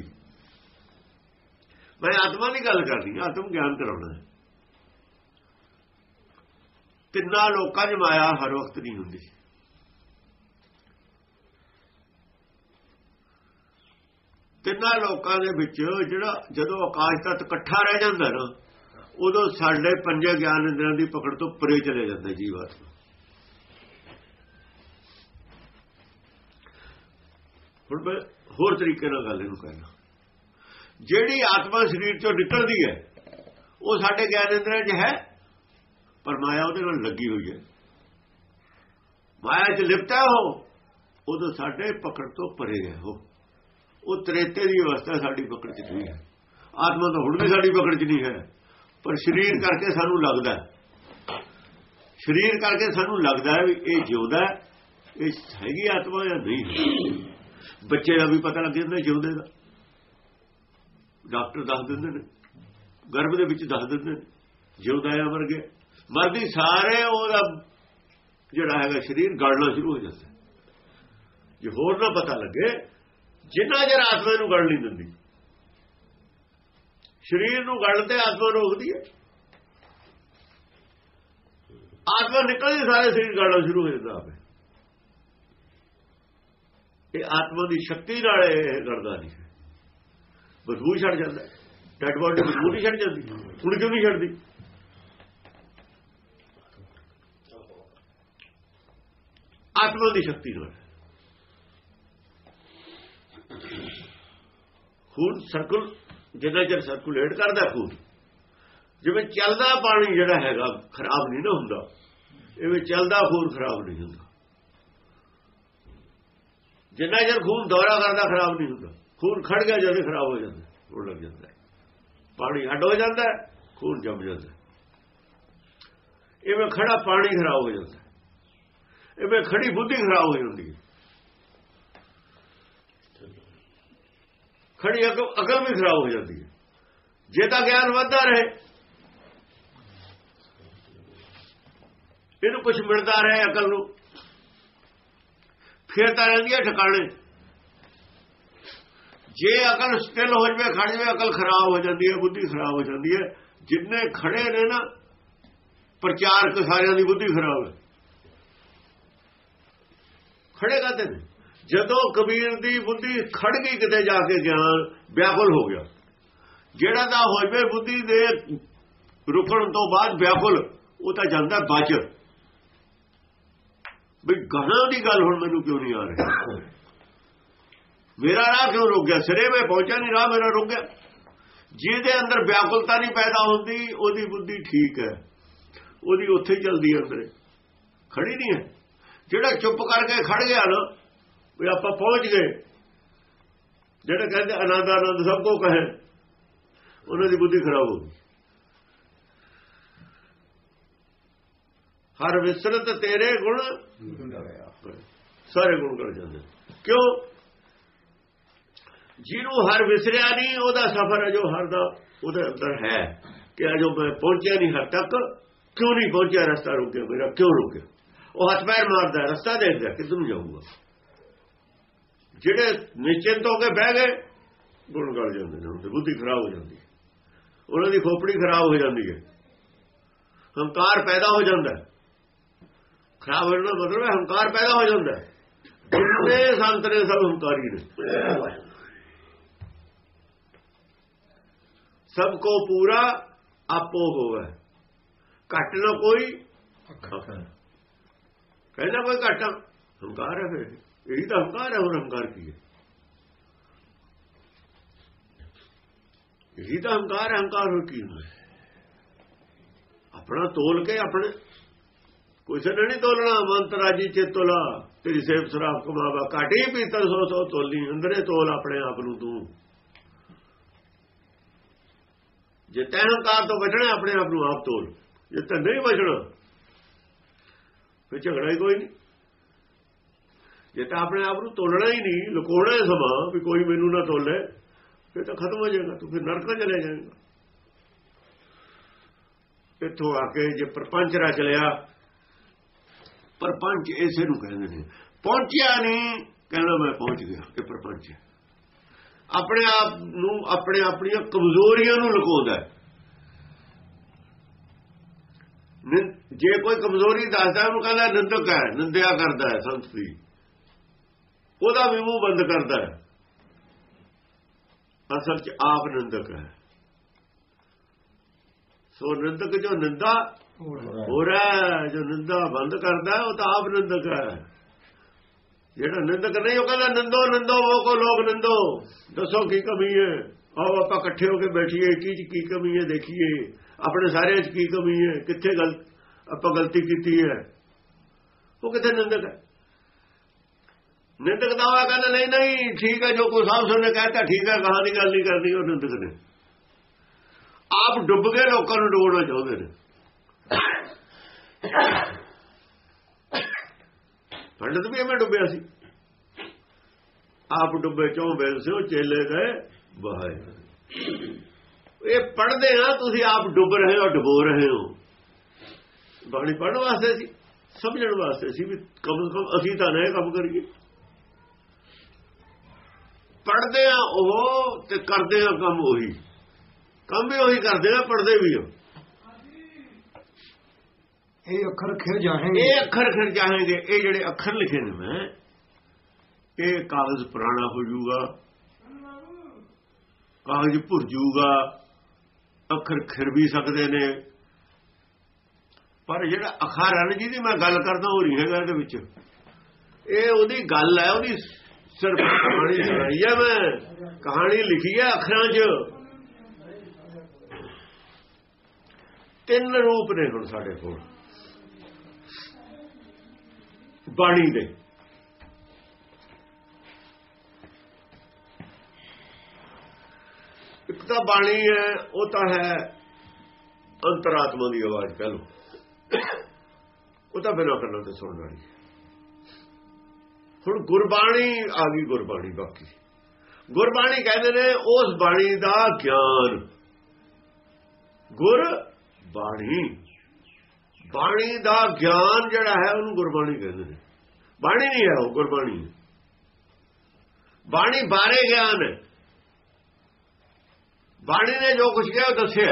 ਮੈਂ ਆਤਮਾ ਦੀ ਗੱਲ ਕਰਨੀ, ਆਤਮ ਗਿਆਨ ਕਰਾਉਣਾ ਹੈ। ਤਿੰਨਾਂ ਲੋਕਾਂ 'ਚ ਮਾਇਆ ਹਰ ਵਕਤ ਨਹੀਂ ਹੁੰਦੀ। ਤਿੰਨਾਂ ਲੋਕਾਂ ਦੇ ਵਿੱਚ ਜਿਹੜਾ ਜਦੋਂ ਆਕਾਸ਼ ਤੱਤ ਇਕੱਠਾ ਰਹਿ ਜਾਂਦਾ ਨਾ, ਉਦੋਂ ਸਾਡੇ ਪੰਜੇ ਗਿਆਨ ਇੰਦਰੀਆਂ ਦੀ ਪਕੜ ਤੋਂ ਪਰੇ ਚਲੇ ਜਾਂਦਾ ਜੀਵ ਆਤਮਾ। ਹੁਣ ਮੈਂ ਹੋਰ ਤਰੀਕੇ ਨਾਲ ਗੱਲ ਇਹਨੂੰ ਕਹਿਣਾ। ਜਿਹੜੀ ਆਤਮਾ ਸਰੀਰ ਚੋਂ ਨਿਕਲਦੀ ਹੈ ਉਹ ਸਾਡੇ ਗਿਆਨ ਇੰਦਰੀਆਂ 'ਚ ਹੈ, ਪਰ ਮਾਇਆ ਉਹਦੇ ਨਾਲ ਲੱਗੀ ਹੋਈ ਹੈ, ਮਾਇਆ 'ਚ ਲਿਪਟਾ ਉਹ, ਉਦੋਂ ਸਾਡੇ ਪਕੜ ਤੋਂ ਪਰੇ ਹੈ। ਉਹ ਉਹ ਤ੍ਰੇਤੇ ਦੀ ਅਵਸਥਾ ਸਾਡੀ ਪਕੜ 'ਚ ਨਹੀਂ ਹੈ। ਆਤਮਾ ਤਾਂ ਹੁਣ ਵੀ ਸਾਡੀ ਪਕੜ 'ਚ ਨਹੀਂ ਹੈ, ਪਰ ਸਰੀਰ ਕਰਕੇ ਸਾਨੂੰ ਲੱਗਦਾ, ਸਰੀਰ ਕਰਕੇ ਸਾਨੂੰ ਲੱਗਦਾ ਹੈ ਵੀ ਇਹ ਜਿਉਂਦਾ, ਇਹ ਹੈਗੀ ਆਤਮਾ ਜਾਂ ਨਹੀਂ। ਬੱਚੇ ਦਾ ਵੀ ਪਤਾ ਲੱਗ ਜਾਂਦਾ ਜਿਉਂਦੇ ਦਾ, ਡਾਕਟਰ ਦੱਸ ਦਿੰਦੇ ਨੇ, ਗਰਭ ਦੇ ਵਿੱਚ ਦੱਸ ਦਿੰਦੇ ਨੇ ਜਿਉਂਦਾ ਹੈ ਮਰ ਗਿਆ। ਮਰਦੀ ਸਾਰੇ ਉਹਦਾ ਜਿਹੜਾ ਹੈਗਾ ਸਰੀਰ ਗਲਣਾ ਸ਼ੁਰੂ ਹੋ ਜਾਂਦਾ। ਜੇ ਹੋਰ ਨਾ ਪਤਾ ਲੱਗੇ, ਜਿੰਨਾ ਚਿਰ ਆਤਮਾ ਨੂੰ ਗਲ ਨਹੀਂ ਦਿੰਦੀ, ਸਰੀਰ ਨੂੰ ਗਲ ਤੇ ਆਤਮਾ ਰੋਕਦੀ ਹੈ। ਆਤਮਾ ਨਿਕਲਦੀ ਸਾਰੇ ਸਰੀਰ ਗਲਣਾ ਸ਼ੁਰੂ ਹੋ ਜਾਂਦਾ ਆਪੇ। ਇਹ ਆਤਮਾ ਦੀ ਸ਼ਕਤੀ ਨਾਲ ਇਹ ਗਲਦਾ ਨਹੀਂ, ਬਦਬੂ ਛੱਡ ਜਾਂਦਾ। ਡੈਡ ਬਾਡੀ ਬਦਬੂ ਨਹੀਂ ਛੱਡ ਜਾਂਦੀ, ਹੁਣ ਕਿਉਂ ਨਹੀਂ ਛੱਡਦੀ? ਆਤਮਾ ਦੀ ਸ਼ਕਤੀ ਨਾਲ। ਖੂਨ ਸਰਕਲ ਜਿੰਨਾ ਚਿਰ ਸਰਕੂਲੇਟ ਕਰਦਾ ਖੂਨ, ਜਿਵੇਂ ਚੱਲਦਾ ਪਾਣੀ ਜਿਹੜਾ ਹੈਗਾ ਖਰਾਬ ਨਹੀਂ ਨਾ ਹੁੰਦਾ, ਇਵੇਂ ਚੱਲਦਾ ਖੂਨ ਖਰਾਬ ਨਹੀਂ ਹੁੰਦਾ। ਜਿੰਨਾ ਚਿਰ ਖੂਨ ਦੌਰਾ ਕਰਦਾ ਖਰਾਬ ਨਹੀਂ ਹੁੰਦਾ। ਖੂਨ ਖੜ ਗਿਆ ਜਦੋਂ ਖਰਾਬ ਹੋ ਜਾਂਦਾ, ਉਹ ਲੱਗ ਜਾਂਦਾ, ਪਾਣੀ ਅੱਡ ਹੋ ਜਾਂਦਾ, ਖੂਨ ਜੰਮ ਜਾਂਦਾ। ਇਵੇਂ ਖੜਾ ਪਾਣੀ ਖਰਾਬ ਹੋ ਜਾਂਦਾ, ਇਵੇਂ ਖੜੀ ਬੁੱਧੀ ਖਰਾਬ ਹੋ ਜਾਂਦੀ ਹੈ। ਖੜੀ ਅਕਲ ਵੀ ਖਰਾਬ ਹੋ ਜਾਂਦੀ ਹੈ। ਜੇ ਤਾਂ ਗਿਆਨ ਵੱਧਦਾ ਰਹੇ, ਇਹਨੂੰ ਕੁਝ ਮਿਲਦਾ ਰਹੇ ਅਕਲ ਨੂੰ, ਫਿਰ ਤਾਂ ਰਹਿੰਦੀ ਹੈ ਠਿਕਾਣੇ। ਜੇ ਅਕਲ ਸਟਿਲ ਹੋ ਜਾਵੇ, ਖੜ ਜਾਵੇ, ਅਕਲ ਖਰਾਬ ਹੋ ਜਾਂਦੀ ਹੈ, ਬੁੱਧੀ ਖਰਾਬ ਹੋ ਜਾਂਦੀ ਹੈ। ਜਿੰਨੇ ਖੜੇ ਨੇ ਨਾ ਪ੍ਰਚਾਰਕ, ਸਾਰਿਆਂ ਦੀ ਬੁੱਧੀ ਖਰਾਬ ਹੈ। ਖੜੇ ਕਾਹਤੇ ਨੇ? ਜਦੋਂ ਕਬੀਰ ਦੀ ਬੁੱਧੀ ਖੜ ਗਈ ਕਿਤੇ ਜਾ ਕੇ, ਗਿਆਨ ਵਿਆਕੁਲ ਹੋ ਗਿਆ। ਜਿਹੜਾ ਤਾਂ ਹੋ ਜਾਵੇ ਬੁੱਧੀ ਦੇ ਰੁਕਣ ਤੋਂ ਬਾਅਦ ਵਿਆਕੁਲ, ਉਹ ਤਾਂ ਜਾਂਦਾ ਬਚ। ਵੀ ਗਾਹਾਂ ਦੀ ਗੱਲ ਹੁਣ ਮੈਨੂੰ ਕਿਉਂ ਨਹੀਂ ਆ ਰਹੀ? ਮੇਰਾ ਰਾਹ ਕਿਉਂ ਰੁਕ ਗਿਆ? ਸਿਰੇ ਮੈਂ ਪਹੁੰਚਿਆ ਨਹੀਂ, ਰਾਹ ਮੇਰਾ ਰੁਕ ਗਿਆ। ਜਿਹਦੇ ਅੰਦਰ ਵਿਆਕੁਲਤਾ ਨਹੀਂ ਪੈਦਾ ਹੁੰਦੀ, ਉਹਦੀ ਬੁੱਧੀ ਠੀਕ ਹੈ, ਉਹਦੀ ਉੱਥੇ ਹੀ ਚੱਲਦੀ ਹੈ, ਅੰਦਰ ਖੜੀ ਨਹੀਂ ਹੈ। ਜਿਹੜਾ ਚੁੱਪ ਕਰਕੇ ਖੜ ਗਿਆ ਨਾ, ਵੀ ਆਪਾਂ ਪਹੁੰਚ ਗਏ, ਜਿਹੜੇ ਕਹਿੰਦੇ ਆਨੰਦ ਆਨੰਦ ਸਭ ਕੋ ਕਹੇ, ਉਹਨਾਂ ਦੀ ਬੁੱਧੀ ਖਰਾਬ ਹੋ ਗਈ। ਹਰ ਵਿਸਰਤ ਤੇਰੇ ਗੁਣ ਸਾਰੇ ਗੁਣ ਕਰ ਜਾਂਦੇ। ਕਿਉਂ? ਜਿਹਨੂੰ ਹਰ ਵਿਸਰਿਆ ਨਹੀਂ, ਉਹਦਾ ਸਫ਼ਰ ਹੈ ਜੋ ਹਰ ਦਾ ਉਹਦੇ ਅੰਦਰ ਹੈ ਕਿ ਅਜੋ ਮੈਂ ਪਹੁੰਚਿਆ ਨਹੀਂ ਹਰ ਤੱਕ। ਕਿਉਂ ਨਹੀਂ ਪਹੁੰਚਿਆ? ਰਸਤਾ ਰੁਕ ਗਿਆ ਮੇਰਾ, ਕਿਉਂ ਰੁਕ ਗਿਆ? ਉਹ ਹੱਥ ਪੈਰ ਮਾਰਦਾ, ਰਸਤਾ ਦੇਖਦਾ, ਕਿੱਧਰ ਨੂੰ ਜਾਊਗਾ। ਜਿਹੜੇ ਨਿਸ਼ਚਿੰਤ ਹੋ ਕੇ ਬਹਿ ਗਏ, ਗੁਣ ਗਲ ਜਾਂਦੇ ਨੇ, ਉਹਦੀ ਬੁੱਧੀ ਖਰਾਬ ਹੋ ਜਾਂਦੀ ਹੈ, ਉਹਨਾਂ ਦੀ ਖੋਪੜੀ ਖਰਾਬ ਹੋ ਜਾਂਦੀ ਹੈ, ਹੰਕਾਰ ਪੈਦਾ ਹੋ ਜਾਂਦਾ। ਖਰਾਬ ਹੋਣ ਦਾ ਮਤਲਬ ਹੈ ਹੰਕਾਰ ਪੈਦਾ ਹੋ ਜਾਂਦਾ। ਜਿੰਨੇ ਸੰਤ ਨੇ ਸਭ ਹੰਕਾਰੀ ਨੇ। ਸਭ ਕੋ ਪੂਰਾ ਆਪੋ ਹੋਵੇ, ਘੱਟ ਨਾ ਕੋਈ। ਕਹਿੰਦਾ ਕੋਈ ਘਾਟਾ ਹੰਕਾਰ ਹੈ। ਫਿਰ ਇਹੀ ਤਾਂ ਹੰਕਾਰ ਹੈ। ਹੋਰ ਹੰਕਾਰ ਕੀ ਹੈ? ਇਹੀ ਤਾਂ ਹੰਕਾਰ ਹੈ। ਹੰਕਾਰ ਹੋਰ ਕੀ ਹੁੰਦਾ? ਆਪਣਾ ਤੋਲ ਕੇ, ਆਪਣੇ ਕਿਸੇ ਨੇ ਨਹੀਂ ਤੋਲਣਾ। ਮੰਤ ਰਾਜੀ ਚੇਤੋਲਾ ਤੇਰੀ ਸੇਵ ਸਰਾਬ ਕਮਾਵਾ, ਘਾਟੀ ਪੀਤਲ ਸੋ ਸੋ ਤੋਲੀ। ਅੰਦਰੇ ਤੋਲ ਆਪਣੇ ਆਪ ਨੂੰ ਤੂੰ। ਜੇ ਤੈਂ ਹੰਕਾਰ ਤੋਂ ਬਚਣਾ, ਆਪਣੇ ਆਪ ਨੂੰ ਆਪ ਤੋਲ। ਜੇ ਤਾਂ ਨਹੀਂ ਬਚਣਾ, ਫਿਰ ਝਗੜਾ ਹੀ ਕੋਈ ਨਹੀਂ। ਜੇ ਤਾਂ ਆਪਣੇ ਆਪ ਨੂੰ ਤੋਲਣਾ ਹੀ ਨਹੀਂ, ਲੁਕਾਉਣਾ ਸਮਾਂ ਵੀ ਕੋਈ ਮੈਨੂੰ ਨਾ ਤੋਲੇ, ਫਿਰ ਤਾਂ ਖਤਮ ਹੋ ਜਾਏਗਾ। ਤੂੰ ਫਿਰ ਨਰਕਾਂ ਚਲੇ ਜਾਏਗਾ। ਇੱਥੋਂ ਆ ਕੇ ਜੇ ਪ੍ਰਪੰਚ ਰਚ ਲਿਆ, ਪ੍ਰਪੰਚ ਇਸੇ ਨੂੰ ਕਹਿੰਦੇ ਨੇ। ਪਹੁੰਚਿਆ ਨਹੀਂ, ਕਹਿੰਦਾ ਮੈਂ ਪਹੁੰਚ ਗਿਆ। ਇਹ ਪ੍ਰਪੰਚ ਹੈ। ਆਪਣੇ ਆਪ ਨੂੰ, ਆਪਣੇ ਆਪਣੀਆਂ ਕਮਜ਼ੋਰੀਆਂ ਨੂੰ ਲੁਕਾਉਂਦਾ। ਜੇ ਕੋਈ ਕਮਜ਼ੋਰੀ ਦੱਸਦਾ, ਉਹਨੂੰ ਕਹਿੰਦਾ ਨਿੰਦਕ ਹੈ, ਨਿੰਦਿਆ ਕਰਦਾ ਹੈ ਸੰਤ ਦੀ, ਉਹਦਾ ਵੀ ਮੂੰਹ ਬੰਦ ਕਰਦਾ ਹੈ। ਅਸਲ ਚ ਆਪ ਨਿੰਦਕ ਹੈ। ਸੋ ਨਿੰਦਕ ਜੋ ਨਿੰਦਾ ਹੋ ਰਿਹਾ, ਜੋ ਨਿੰਦਾ ਬੰਦ ਕਰਦਾ, ਉਹ ਤਾਂ ਆਪ ਨਿੰਦਕ ਹੈ। ਜਿਹੜਾ ਨਿੰਦਕ ਨਹੀਂ, ਉਹ ਕਹਿੰਦਾ ਨਿੰਦੋ ਨਿੰਦੋ ਉਹ ਕੋ ਲੋਕ ਨਿੰਦੋ। ਦੱਸੋ ਕੀ ਕਮੀ ਹੈ? ਆਓ ਆਪਾਂ ਇਕੱਠੇ ਹੋ ਕੇ ਬੈਠੀਏ, ਕੀ ਚ ਕੀ ਕਮੀ ਹੈ ਦੇਖੀਏ, ਆਪਣੇ ਸਾਰਿਆਂ ਚ ਕੀ ਕਮੀ ਹੈ, ਕਿੱਥੇ ਗਲਤ ਆਪਾਂ ਗਲਤੀ ਕੀਤੀ ਹੈ, ਉਹ ਕਿੱਥੇ ਨਿੰਦਕ ਹੈ? ਨਿੰਦਕ ਦਾ ਹੋਇਆ ਕਹਿੰਦਾ ਨਹੀਂ ਨਹੀਂ ਠੀਕ ਹੈ, ਜੋ ਕੋਈ ਸਾਹਿਬ ਸੁਣ ਨੇ ਕਹਿਤਾ ਠੀਕ ਹੈ, ਕਹਾਂ ਦੀ ਗੱਲ ਨਹੀਂ ਕਰਨੀ। ਉਹ ਨਿੰਦਕ ਨੇ ਆਪ ਡੁੱਬ ਕੇ ਲੋਕਾਂ ਨੂੰ ਡੋਬਣਾ ਚਾਹੁੰਦੇ ਨੇ। ਪੰਡਤ ਵੀ ਐਵੇਂ ਡੁੱਬਿਆ ਸੀ, ਆਪ ਡੁੱਬੇ ਚੋਂ ਬੈਲ ਸਿਓ ਚੇਲੇ ਗਏ ਬਹਾਏ। ਇਹ ਪੜ੍ਹਦੇ ਆ, ਤੁਸੀਂ ਆਪ ਡੁੱਬ ਰਹੇ ਹੋ, ਡੁਬੋ ਰਹੇ ਹੋ। ਬਾਣੀ ਪੜ੍ਹਨ ਵਾਸਤੇ ਸੀ, ਸਮਝਣ ਵਾਸਤੇ ਸੀ ਵੀ ਕਮ ਸੇ ਕਮ ਅਸੀਂ ਤਾਂ ਨਾ ਇਹ ਕੰਮ ਕਰੀਏ। ਪੜ੍ਹਦੇ ਆ ਉਹ ਤੇ ਕਰਦੇ ਆ ਕੰਮ ਉਹੀ, ਕੰਮ ਵੀ ਉਹੀ ਕਰਦੇ ਆ, ਪੜ੍ਹਦੇ ਵੀ ਹੋ। ਇਹ ਅੱਖਰ ਖਿਰ ਜਾਣਗੇ, ਇਹ ਅੱਖਰ ਖਿਰ ਜਾਣਗੇ। ਇਹ ਜਿਹੜੇ ਅੱਖਰ ਲਿਖੇ ਨੇ ਮੈਂ, ਇਹ ਕਾਗਜ਼ ਪੁਰਾਣਾ ਹੋ ਜਾਊਗਾ, ਕਾਗਜ਼ ਭੁਰ ਜਾਊਗਾ, ਅੱਖਰ ਖਿਰ ਵੀ ਸਕਦੇ ਨੇ। ਪਰ ਜਿਹੜਾ ਅਖਾਰਨ ਜਿਹਦੀ ਮੈਂ ਗੱਲ ਕਰਦਾ ਉਹ ਨਹੀਂ ਹੈਗਾ ਇਹਦੇ ਵਿੱਚ। ਇਹ ਉਹਦੀ ਗੱਲ ਹੈ, ਉਹਦੀ ਸਿਰਫ ਕਹਾਣੀ ਸੁਣਾਈ ਹੈ, ਮੈਂ ਕਹਾਣੀ ਲਿਖੀ ਹੈ ਅੱਖਰਾਂ 'ਚ। ਤਿੰਨ ਰੂਪ ਨੇ ਹੁਣ ਸਾਡੇ ਕੋਲ ਬਾਣੀ ਦੇ। ਇੱਕ ਤਾਂ ਬਾਣੀ ਹੈ, ਉਹ ਤਾਂ ਹੈ ਅੰਤਰਾਤਮਾ ਦੀ ਆਵਾਜ਼ ਕਹਿ ਲਓ, ਉਹ ਤਾਂ ਬਿਨਾਂ ਕੰਨਾਂ ਤੇ ਸੁਣਨ ਵਾਲੀ। ਹੁਣ ਗੁਰਬਾਣੀ ਆ ਗਈ, ਗੁਰਬਾਣੀ ਬਾਕੀ ਗੁਰਬਾਣੀ ਕਹਿੰਦੇ ਨੇ ਉਸ ਬਾਣੀ ਦਾ ਗਿਆਨ। ਗੁਰ ਬਾਣੀ, ਬਾਣੀ ਦਾ ਗਿਆਨ ਜਿਹੜਾ ਹੈ ਉਹਨੂੰ ਗੁਰਬਾਣੀ ਕਹਿੰਦੇ ਨੇ। ਬਾਣੀ ਨਹੀਂ ਹੈ ਉਹ, ਗੁਰਬਾਣੀ। ਬਾਣੀ ਬਾਰੇ ਗਿਆਨ ਹੈ, ਬਾਣੀ ਨੇ ਜੋ ਕੁਝ ਕਿਹਾ ਉਹ ਦੱਸਿਆ।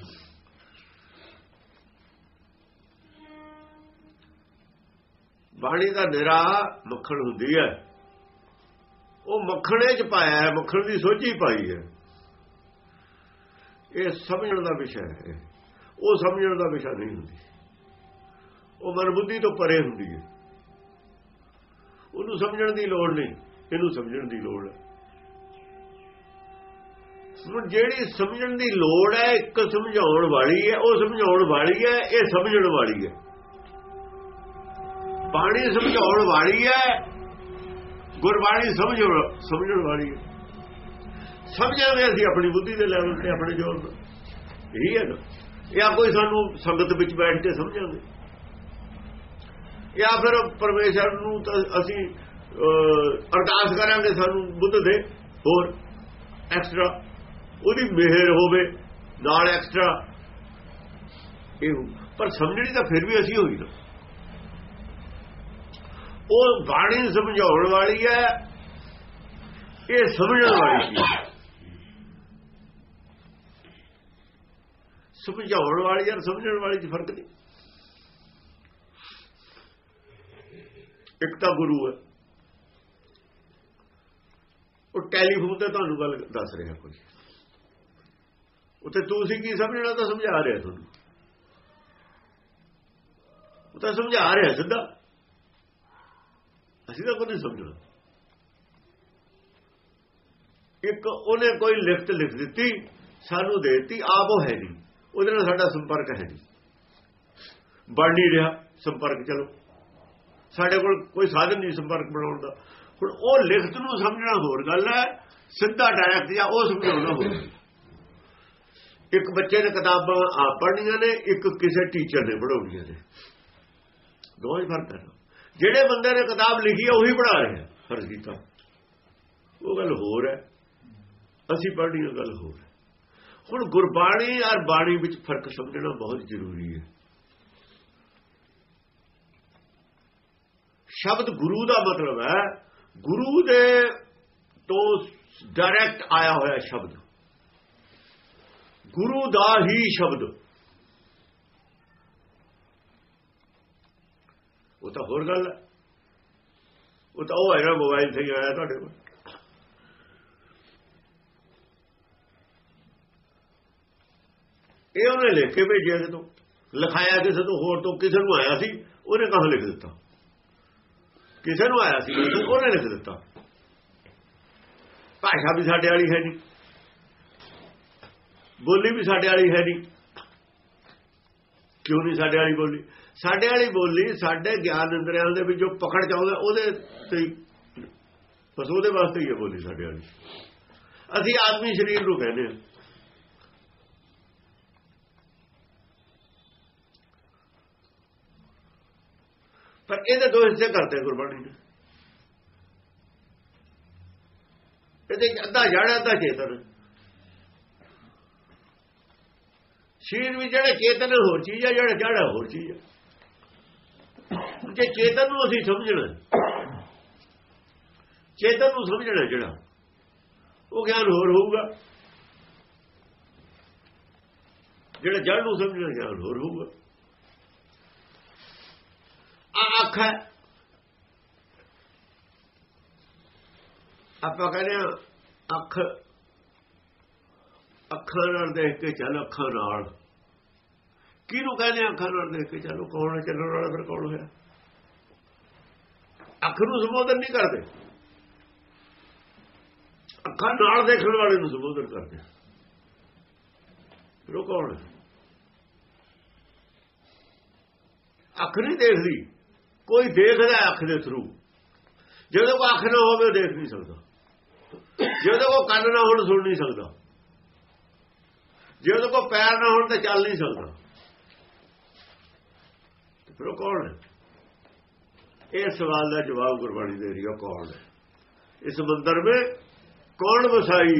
ਬਾਣੀ ਦਾ ਨਿਰਾ ਮੱਖਣ ਹੁੰਦੀ ਹੈ, ਉਹ ਮੱਖਣੇ 'ਚ ਪਾਇਆ ਹੈ, ਮੱਖਣ ਦੀ ਸੋਝੀ ਪਾਈ ਹੈ। ਇਹ ਸਮਝਣ ਦਾ ਵਿਸ਼ਾ ਹੈ, ਉਹ ਸਮਝਣ ਦਾ ਵਿਸ਼ਾ ਨਹੀਂ ਹੁੰਦੀ। ਉਹ ਮਨ ਬੁੱਧੀ ਤੋਂ ਪਰੇ ਹੁੰਦੀ ਹੈ, ਉਹਨੂੰ ਸਮਝਣ ਦੀ ਲੋੜ ਨਹੀਂ, ਇਹਨੂੰ ਸਮਝਣ ਦੀ ਲੋੜ ਹੈ। ਹੁਣ ਜਿਹੜੀ ਸਮਝਣ ਦੀ ਲੋੜ ਹੈ, ਇੱਕ ਸਮਝਾਉਣ ਵਾਲੀ ਹੈ, ਉਹ ਸਮਝਾਉਣ ਵਾਲੀ ਹੈ, ਇਹ ਸਮਝਣ ਵਾਲੀ ਹੈ। ਬਾਣੀ ਸਮਝਾਉਣ ਵਾਲੀ ਹੈ, ਗੁਰਬਾਣੀ ਸਮਝ ਸਮਝਣ ਵਾਲੀ ਹੈ। ਸਮਝਾਂਗੇ ਅਸੀਂ ਆਪਣੀ ਬੁੱਧੀ ਦੇ ਲੈਵਲ ਤੇ, ਆਪਣੇ ਜੋਰ ਨਾਲ, ਇਹੀ ਹੈ ਨਾ। ਜਾਂ ਕੋਈ ਸਾਨੂੰ ਸੰਗਤ ਵਿੱਚ ਬੈਠ ਕੇ ਸਮਝਾਂਗੇ, ਜਾਂ ਫਿਰ ਪਰਮੇਸ਼ਰ ਨੂੰ ਤਾਂ ਅਸੀਂ ਅਰਦਾਸ ਕਰਾਂਗੇ ਸਾਨੂੰ ਬੁੱਧ ਦੇ ਹੋਰ ਐਕਸਟਰਾ, ਉਹਦੀ ਮਿਹਰ ਹੋਵੇ ਨਾਲ ਐਕਸਟਰਾ। ਇਹ ਪਰ ਸਮਝਣੀ ਤਾਂ ਫਿਰ ਵੀ ਅਸੀਂ ਹੋਈ ਨਾ। ਉਹ ਬਾਣੀ ਸਮਝਾਉਣ ਵਾਲੀ ਹੈ, ਇਹ ਸਮਝਣ ਵਾਲੀ ਚੀਜ਼ ਹੈ। ਸਮਝਾਉਣ ਵਾਲੀ ਯਾਰ ਸਮਝਣ ਵਾਲੀ 'ਚ ਫਰਕ ਨਹੀਂ। ਇੱਕ ਤਾਂ ਗੁਰੂ ਹੈ, ਉਹ ਟੈਲੀਫੋਨ ਤੇ ਤੁਹਾਨੂੰ ਗੱਲ ਦੱਸ ਰਿਹਾ ਕੋਈ, ਉੱਥੇ ਤੁਸੀਂ ਕੀ ਸਮਝਣਾ ਤਾਂ ਸਮਝਾ ਰਿਹਾ ਤੁਹਾਨੂੰ, ਉਹ ਤਾਂ ਸਮਝਾ ਰਿਹਾ ਸਿੱਧਾ। ਅਸੀਂ ਤਾਂ ਕੋਈ ਨਹੀਂ ਸਮਝਣਾ। ਇੱਕ ਉਹਨੇ ਕੋਈ ਲਿਖਤ ਲਿਖ ਦਿੱਤੀ, ਸਾਨੂੰ ਦੇ ਦਿੱਤੀ, ਆਪ ਉਹ ਹੈ ਨਹੀਂ, ਉਹਦੇ ਨਾਲ ਸਾਡਾ ਸੰਪਰਕ ਹੈ ਨਹੀਂ, ਬਣ ਨਹੀਂ ਰਿਹਾ ਸੰਪਰਕ। ਚਲੋ ਸਾਡੇ ਕੋਲ ਕੋਈ ਸਾਧਨ ਨਹੀਂ ਸੰਪਰਕ ਬਣਾਉਣ ਦਾ। ਹੁਣ ਉਹ ਲਿਖਤ ਨੂੰ ਸਮਝਣਾ ਹੋਰ ਗੱਲ ਹੈ, ਸਿੱਧਾ ਡਾਇਰੈਕਟ ਜਾਂ ਉਹ ਸਮਝਾਉਣਾ ਹੋਰ। ਇੱਕ ਬੱਚੇ ਨੇ ਕਿਤਾਬਾਂ ਆਪ ਪੜ੍ਹਨੀਆਂ ਨੇ, ਇੱਕ ਕਿਸੇ ਟੀਚਰ ਨੇ ਪੜ੍ਹਾਉਣੀਆਂ ਨੇ, ਦੋਵੇਂ ਫਰਕ ਹੈ। ਜਿਹੜੇ ਬੰਦੇ ਨੇ ਕਿਤਾਬ ਲਿਖੀ ਹੈ ਉਹੀ ਪੜ੍ਹਾ ਰਿਹਾ, ਫਰਜ਼ ਕੀਤਾ, ਉਹ ਗੱਲ ਹੋਰ ਹੈ। ਅਸੀਂ ਪੜ੍ਹਨੀ ਉਹ ਗੱਲ ਹੋਰ ਹੈ। ਹੁਣ ਗੁਰਬਾਣੀ ਔਰ ਬਾਣੀ ਵਿੱਚ ਫਰਕ ਸਮਝਣਾ ਬਹੁਤ ਜ਼ਰੂਰੀ ਹੈ। ਸ਼ਬਦ ਗੁਰੂ ਦਾ ਮਤਲਬ ਹੈ, ਗੁਰੂ ਦੇ ਤੋਂ ਡਾਇਰੈਕਟ ਆਇਆ ਹੋਇਆ ਸ਼ਬਦ, ਗੁਰੂ ਦਾ ਹੀ ਸ਼ਬਦ। ਉਹ ਤਾਂ ਹੋਰ ਗੱਲ ਹੈ, ਉਹ ਤਾਂ ਉਹ ਹੈਗਾ ਮੋਬਾਈਲ ਤੇ ਆਇਆ ਤੁਹਾਡੇ ਕੋਲ। ਇਹ ਉਹਨੇ ਲਿਖ ਕੇ ਭੇਜਿਆ, ਜਦੋਂ ਲਿਖਾਇਆ ਕਿਸੇ ਤੋਂ ਹੋਰ ਤੋਂ, ਕਿਸੇ ਨੂੰ ਆਇਆ ਸੀ ਉਹਨੇ ਕਹਾਂ ਲਿਖ ਦਿੱਤਾ, ਕਿਸੇ ਨੂੰ ਆਇਆ ਸੀ ਉਹਨੇ ਲਿਖ ਦਿੱਤਾ। ਭਾਸ਼ਾ ਵੀ ਸਾਡੇ ਵਾਲੀ ਹੈ ਨਹੀਂ, ਬੋਲੀ ਵੀ ਸਾਡੇ ਵਾਲੀ ਹੈ ਨਹੀਂ। ਕਿਉਂ ਨਹੀਂ ਸਾਡੇ ਵਾਲੀ ਬੋਲੀ? ਸਾਡੇ ਵਾਲੀ ਬੋਲੀ ਸਾਡੇ ਗਿਆਨ ਇੰਦਰੀਆਂ ਦੇ ਵਿੱਚ ਜੋ ਪਕੜ ਚਾਹੁੰਦਾ ਉਹਦੇ ਤੇ ਬਸ ਉਹਦੇ ਵਾਸਤੇ ਹੀ ਹੈ ਬੋਲੀ ਸਾਡੇ ਵਾਲੀ। ਅਸੀਂ ਆਦਮੀ ਸਰੀਰ ਨੂੰ ਕਹਿੰਦੇ ਹਾਂ। ਪਰ ਇਹਦੇ ਦੋ ਹਿੱਸੇ ਕਰਦੇ ਗੁਰਬਾਣੀ ਨੇ। ਇਹਦੇ ਅੱਧਾ ਜੜ ਅੱਧਾ ਚੇਤਨ। ਸਰੀਰ ਵਿੱਚ ਜਿਹੜਾ ਚੇਤਨ ਹੋਰ ਚੀਜ਼ ਹੈ, ਜਿਹੜਾ ਜੜ ਹੋਰ ਚੀਜ਼ ਹੈ। ਜੇ ਚੇਤਨ ਨੂੰ ਅਸੀਂ ਸਮਝਣਾ, ਚੇਤਨ ਨੂੰ ਸਮਝਣਾ ਜਿਹੜਾ ਉਹ ਗਿਆਨ ਹੋਰ ਹੋਊਗਾ, ਜਿਹੜਾ ਜੜ ਨੂੰ ਸਮਝਣਾ ਗਿਆਨ ਹੋਰ ਹੋਊਗਾ। ਆ ਅੱਖ ਹੈ, ਆਪਾਂ ਕਹਿੰਦੇ ਹਾਂ ਅੱਖ, ਅੱਖਾਂ ਨਾਲ ਦੇਖ ਕੇ ਚੱਲ, ਅੱਖਾਂ ਨਾਲ ਕਿਹਨੂੰ ਕਹਿੰਦੇ ਅੱਖਾਂ ਨਾਲ ਦੇਖ ਕੇ ਚੱਲੋ? ਕੌਣ ਚੱਲਣ ਵਾਲਾ ਫਿਰ ਕੌਣ ਹੋਇਆ? ਅੱਖ ਨੂੰ ਸੰਬੋਧਨ ਨਹੀਂ ਕਰਦੇ, ਅੱਖਾਂ ਨਾਲ ਦੇਖਣ ਵਾਲੇ ਨੂੰ ਸੰਬੋਧਨ ਕਰਦੇ। ਫਿਰ ਉਹ ਕੌਣ ਹੈ? ਅੱਖ ਨਹੀਂ ਦੇਖਦੀ, ਕੋਈ ਦੇਖਦਾ ਅੱਖ ਦੇ ਥਰੂ। ਜਦੋਂ ਕੋ ਅੱਖ ਨਾ ਹੋਵੇ ਉਹ ਦੇਖ ਨਹੀਂ ਸਕਦਾ, ਜਦੋਂ ਕੋ ਕੰਨ ਨਾ ਹੋਣ ਸੁਣ ਨਹੀਂ ਸਕਦਾ, ਜਦੋਂ ਕੋ ਪੈਰ ਨਾ ਹੋਣ ਤਾਂ ਚੱਲ ਨਹੀਂ ਸਕਦਾ। ਫਿਰ ਉਹ ਕੌਣ ਹੈ? ਇਹ ਸਵਾਲ ਦਾ ਜਵਾਬ ਗੁਰਬਾਣੀ ਦੇ ਰਹੀ ਹੈ। ਕੌਣ ਹੈ? ਇਸ ਮੰਦਰ ਵਿੱਚ ਕੌਣ ਵਸਾਈ?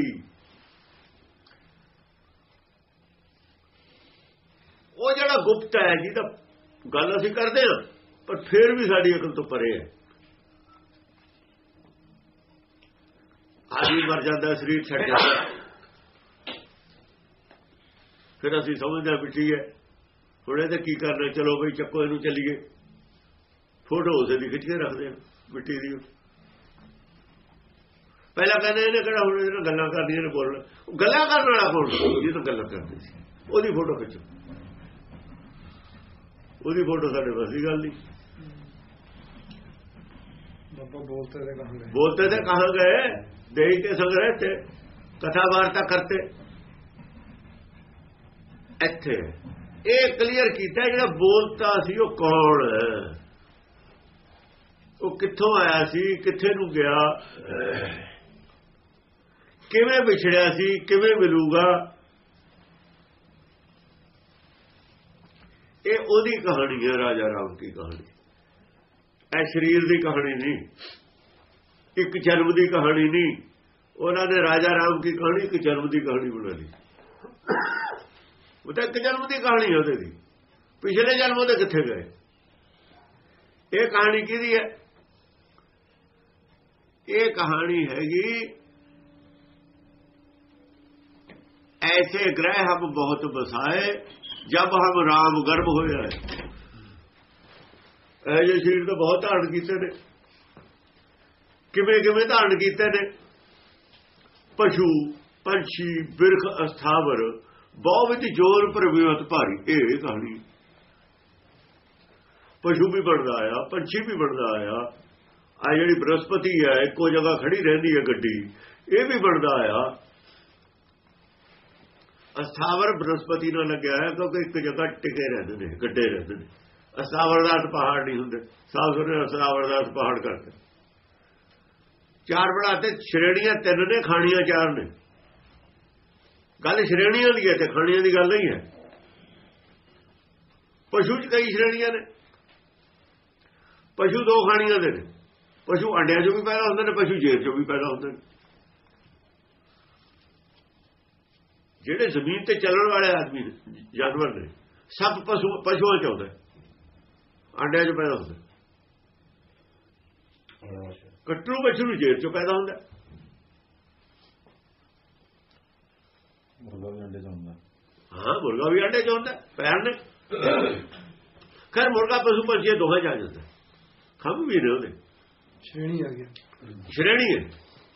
ਉਹ ਜਿਹੜਾ ਗੁਪਤ ਹੈ ਜਿਹਦਾ ਗੱਲ ਅਸੀਂ ਕਰਦੇ ਹਾਂ, ਪਰ ਫਿਰ ਵੀ ਸਾਡੀ ਅਕਲ ਤੋਂ ਪਰੇ ਹੈ। ਆਦਮੀ ਮਰ ਜਾਂਦਾ, ਸਰੀਰ ਛੱਡ ਜਾਂਦਾ, ਫਿਰ ਅਸੀਂ ਸਮਝਦੇ ਹਾਂ ਮਿੱਟੀ ਹੈ, ਹੁਣ ਇਹਦੇ ਕੀ ਕਰਨਾ, ਚਲੋ ਬਈ ਚੱਕੋ ਇਹਨੂੰ ਚੱਲੀਏ। ਫੋਟੋ ਉਸੇ ਦੀ ਖਿੱਚ ਕੇ ਰੱਖਦੇ ਆ ਮਿੱਟੀ ਦੀ। ਪਹਿਲਾਂ ਕਹਿੰਦੇ ਇਹਨੇ ਕਿਹੜਾ ਹੁਣ ਇਹਨੇ ਗੱਲਾਂ ਕਰਨੀਆਂ ਨੇ, ਬੋਲਣਾ। ਗੱਲਾਂ ਕਰਨ ਵਾਲਾ ਕੌਣ? ਜਿਹਨੂੰ ਗੱਲਾਂ ਕਰਦੇ ਸੀ ਉਹਦੀ ਫੋਟੋ ਖਿੱਚੋ, ਉਹਦੀ ਫੋਟੋ ਸਾਡੇ ਬਸ ਦੀ ਗੱਲ ਨਹੀਂ। ਬੋਲਤੇ ਤੇ ਕਹਾਂ ਬੋਲਤੇ ਤੇ ਕਹਾਂ ਗਏ, ਦੇਖ ਕੇ ਸੰਗ ਰਹੇ ਥੇ, ਕਥਾ ਵਾਰਤਾ ਕਰਤੇ। ਇੱਥੇ ਇਹ ਕਲੀਅਰ ਕੀਤਾ ਜਿਹੜਾ ਬੋਲਤਾ ਸੀ ਉਹ ਕੌਣ ਹੈ, ਉਹ ਕਿੱਥੋਂ ਆਇਆ ਸੀ, ਕਿੱਥੇ ਨੂੰ ਗਿਆ, ਕਿਵੇਂ ਵਿਛੜਿਆ ਸੀ, ਕਿਵੇਂ ਮਿਲੂਗਾ। ਇਹ ਉਹਦੀ ਕਹਾਣੀ ਹੈ, ਰਾਜਾ ਰਾਮ ਦੀ ਕਹਾਣੀ। ਇਹ ਸਰੀਰ ਦੀ ਕਹਾਣੀ ਨਹੀਂ, ਇੱਕ ਜਨਮ ਦੀ ਕਹਾਣੀ ਨਹੀਂ। ਉਹਨਾਂ ਨੇ ਰਾਜਾ ਰਾਮ ਦੀ ਕਹਾਣੀ ਇੱਕ ਜਨਮ ਦੀ ਕਹਾਣੀ ਬਣਾ ਲਈ। ਉਹ ਤਾਂ ਇੱਕ ਜਨਮ ਦੀ ਕਹਾਣੀ ਉਹਦੇ ਦੀ, ਪਿਛਲੇ ਜਨਮ ਉਹਦੇ ਕਿੱਥੇ ਗਏ? ਇਹ ਕਹਾਣੀ ਕਿਹਦੀ ਹੈ? ਇਹ ਕਹਾਣੀ ਹੈਗੀ ਐਸੇ ਗ੍ਰਹਿ ਹਮ ਬਹੁਤ ਬਸਾਏ ਜਬ ਹਮ ਰਾਮ ਗਰਭ ਹੋਇਆ ਹੈ। ਇਹ ਜੇ ਸਰੀਰ ਤਾਂ ਬਹੁਤ ਧਾਰਨ ਕੀਤੇ ਨੇ, ਕਿਵੇਂ ਕਿਵੇਂ ਧਾਰਨ ਕੀਤੇ ਨੇ। ਪਸ਼ੂ ਪੰਛੀ ਬਿਰਖ ਅਸਥਾਵਰ ਬਹੁ ਵਿੱਚ ਜੋਰ ਪ੍ਰਵਿਵਤ ਭਾਰੀ। ਇਹ ਕਹਾਣੀ ਪਸ਼ੂ ਵੀ ਬਣਦਾ ਆਇਆ, ਪੰਛੀ ਵੀ ਬਣਦਾ ਆਇਆ। ਆ ਜਿਹੜੀ ਬ੍ਰਹਸਪਤੀ ਹੈ ਇੱਕੋ ਜਗ੍ਹਾ ਖੜੀ ਰਹਿੰਦੀ ਹੈ ਗੱਡੀ, ਇਹ ਵੀ ਬਣਦਾ ਆਇਆ। ਅਸਥਾਵਰ ਬ੍ਰਹਸਪਤੀ ਨਾਲ ਲੱਗਿਆ ਹੈ ਕਿਉਂਕਿ ਇੱਕ ਜਗ੍ਹਾ ਟਿਕੇ ਰਹਿੰਦੇ ਨੇ, ਗੱਡੇ ਰਹਿੰਦੇ ਨੇ। ਅਸਥਾਵਰ ਦਾ ਪਹਾੜ ਨਹੀਂ ਹੁੰਦੇ, ਸਾਫ ਸੁਥਰੇ ਅਸਥਾਵਰ ਦਾ ਪਹਾੜ ਕਰਦੇ। ਚਾਰ ਬਣਾਤੇ, ਸ਼੍ਰੇਣੀਆਂ ਤਿੰਨ ਨੇ, ਖਾਣੀਆਂ ਚਾਰ ਨੇ। ਗੱਲ ਸ਼੍ਰੇਣੀਆਂ ਦੀ ਹੈ ਤੇ ਖਾਣੀਆਂ ਦੀ ਗੱਲ ਨਹੀਂ ਹੈ। ਪਸ਼ੂ ਚ ਕਈ ਸ਼੍ਰੇਣੀਆਂ ਨੇ, ਪਸ਼ੂ ਦੋ ਖਾਣੀਆਂ ਦੇ ਨੇ। ਪਸ਼ੂ ਅੰਡਿਆਂ ਚੋਂ ਵੀ ਪੈਦਾ ਹੁੰਦੇ ਨੇ, ਪਸ਼ੂ ਜੇਰ ਚੋਂ ਵੀ ਪੈਦਾ ਹੁੰਦੇ ਨੇ। ਜਿਹੜੇ ਜ਼ਮੀਨ ਤੇ ਚੱਲਣ ਵਾਲੇ ਆਦਮੀ ਨੇ, ਜਾਨਵਰ ਨੇ, ਸਭ ਪਸ਼ੂ ਪਸ਼ੂਆਂ ਚ ਆਉਂਦੇ, ਅੰਡਿਆਂ ਚ ਪੈਦਾ ਹੁੰਦੇ। ਕੱਟਰੂ ਬੱਛਰੂ ਨੂੰ ਜੇਰ ਚੋਂ ਪੈਦਾ ਹੁੰਦਾ। ਮੁਰਗਾ ਵੀ ਅੰਡੇ ਚ ਹੁੰਦਾ। ਹਾਂ, ਮੁਰਗਾ ਵੀ ਅੰਡੇ ਚ ਹੁੰਦਾ, ਪੈਰ ਨੇ। ਖੈਰ ਮੁਰਗਾ ਪਸ਼ੂ ਪੰਛੀ ਦੋਹਾਂ ਚ ਆ ਜਾਂਦਾ, ਖੰਭ ਵੀ ਨੇ ਉਹਦੇ। ਸ਼੍ਰੇਣੀ ਆ ਗਿਆ, ਸ਼੍ਰੇਣੀ ਹੈ।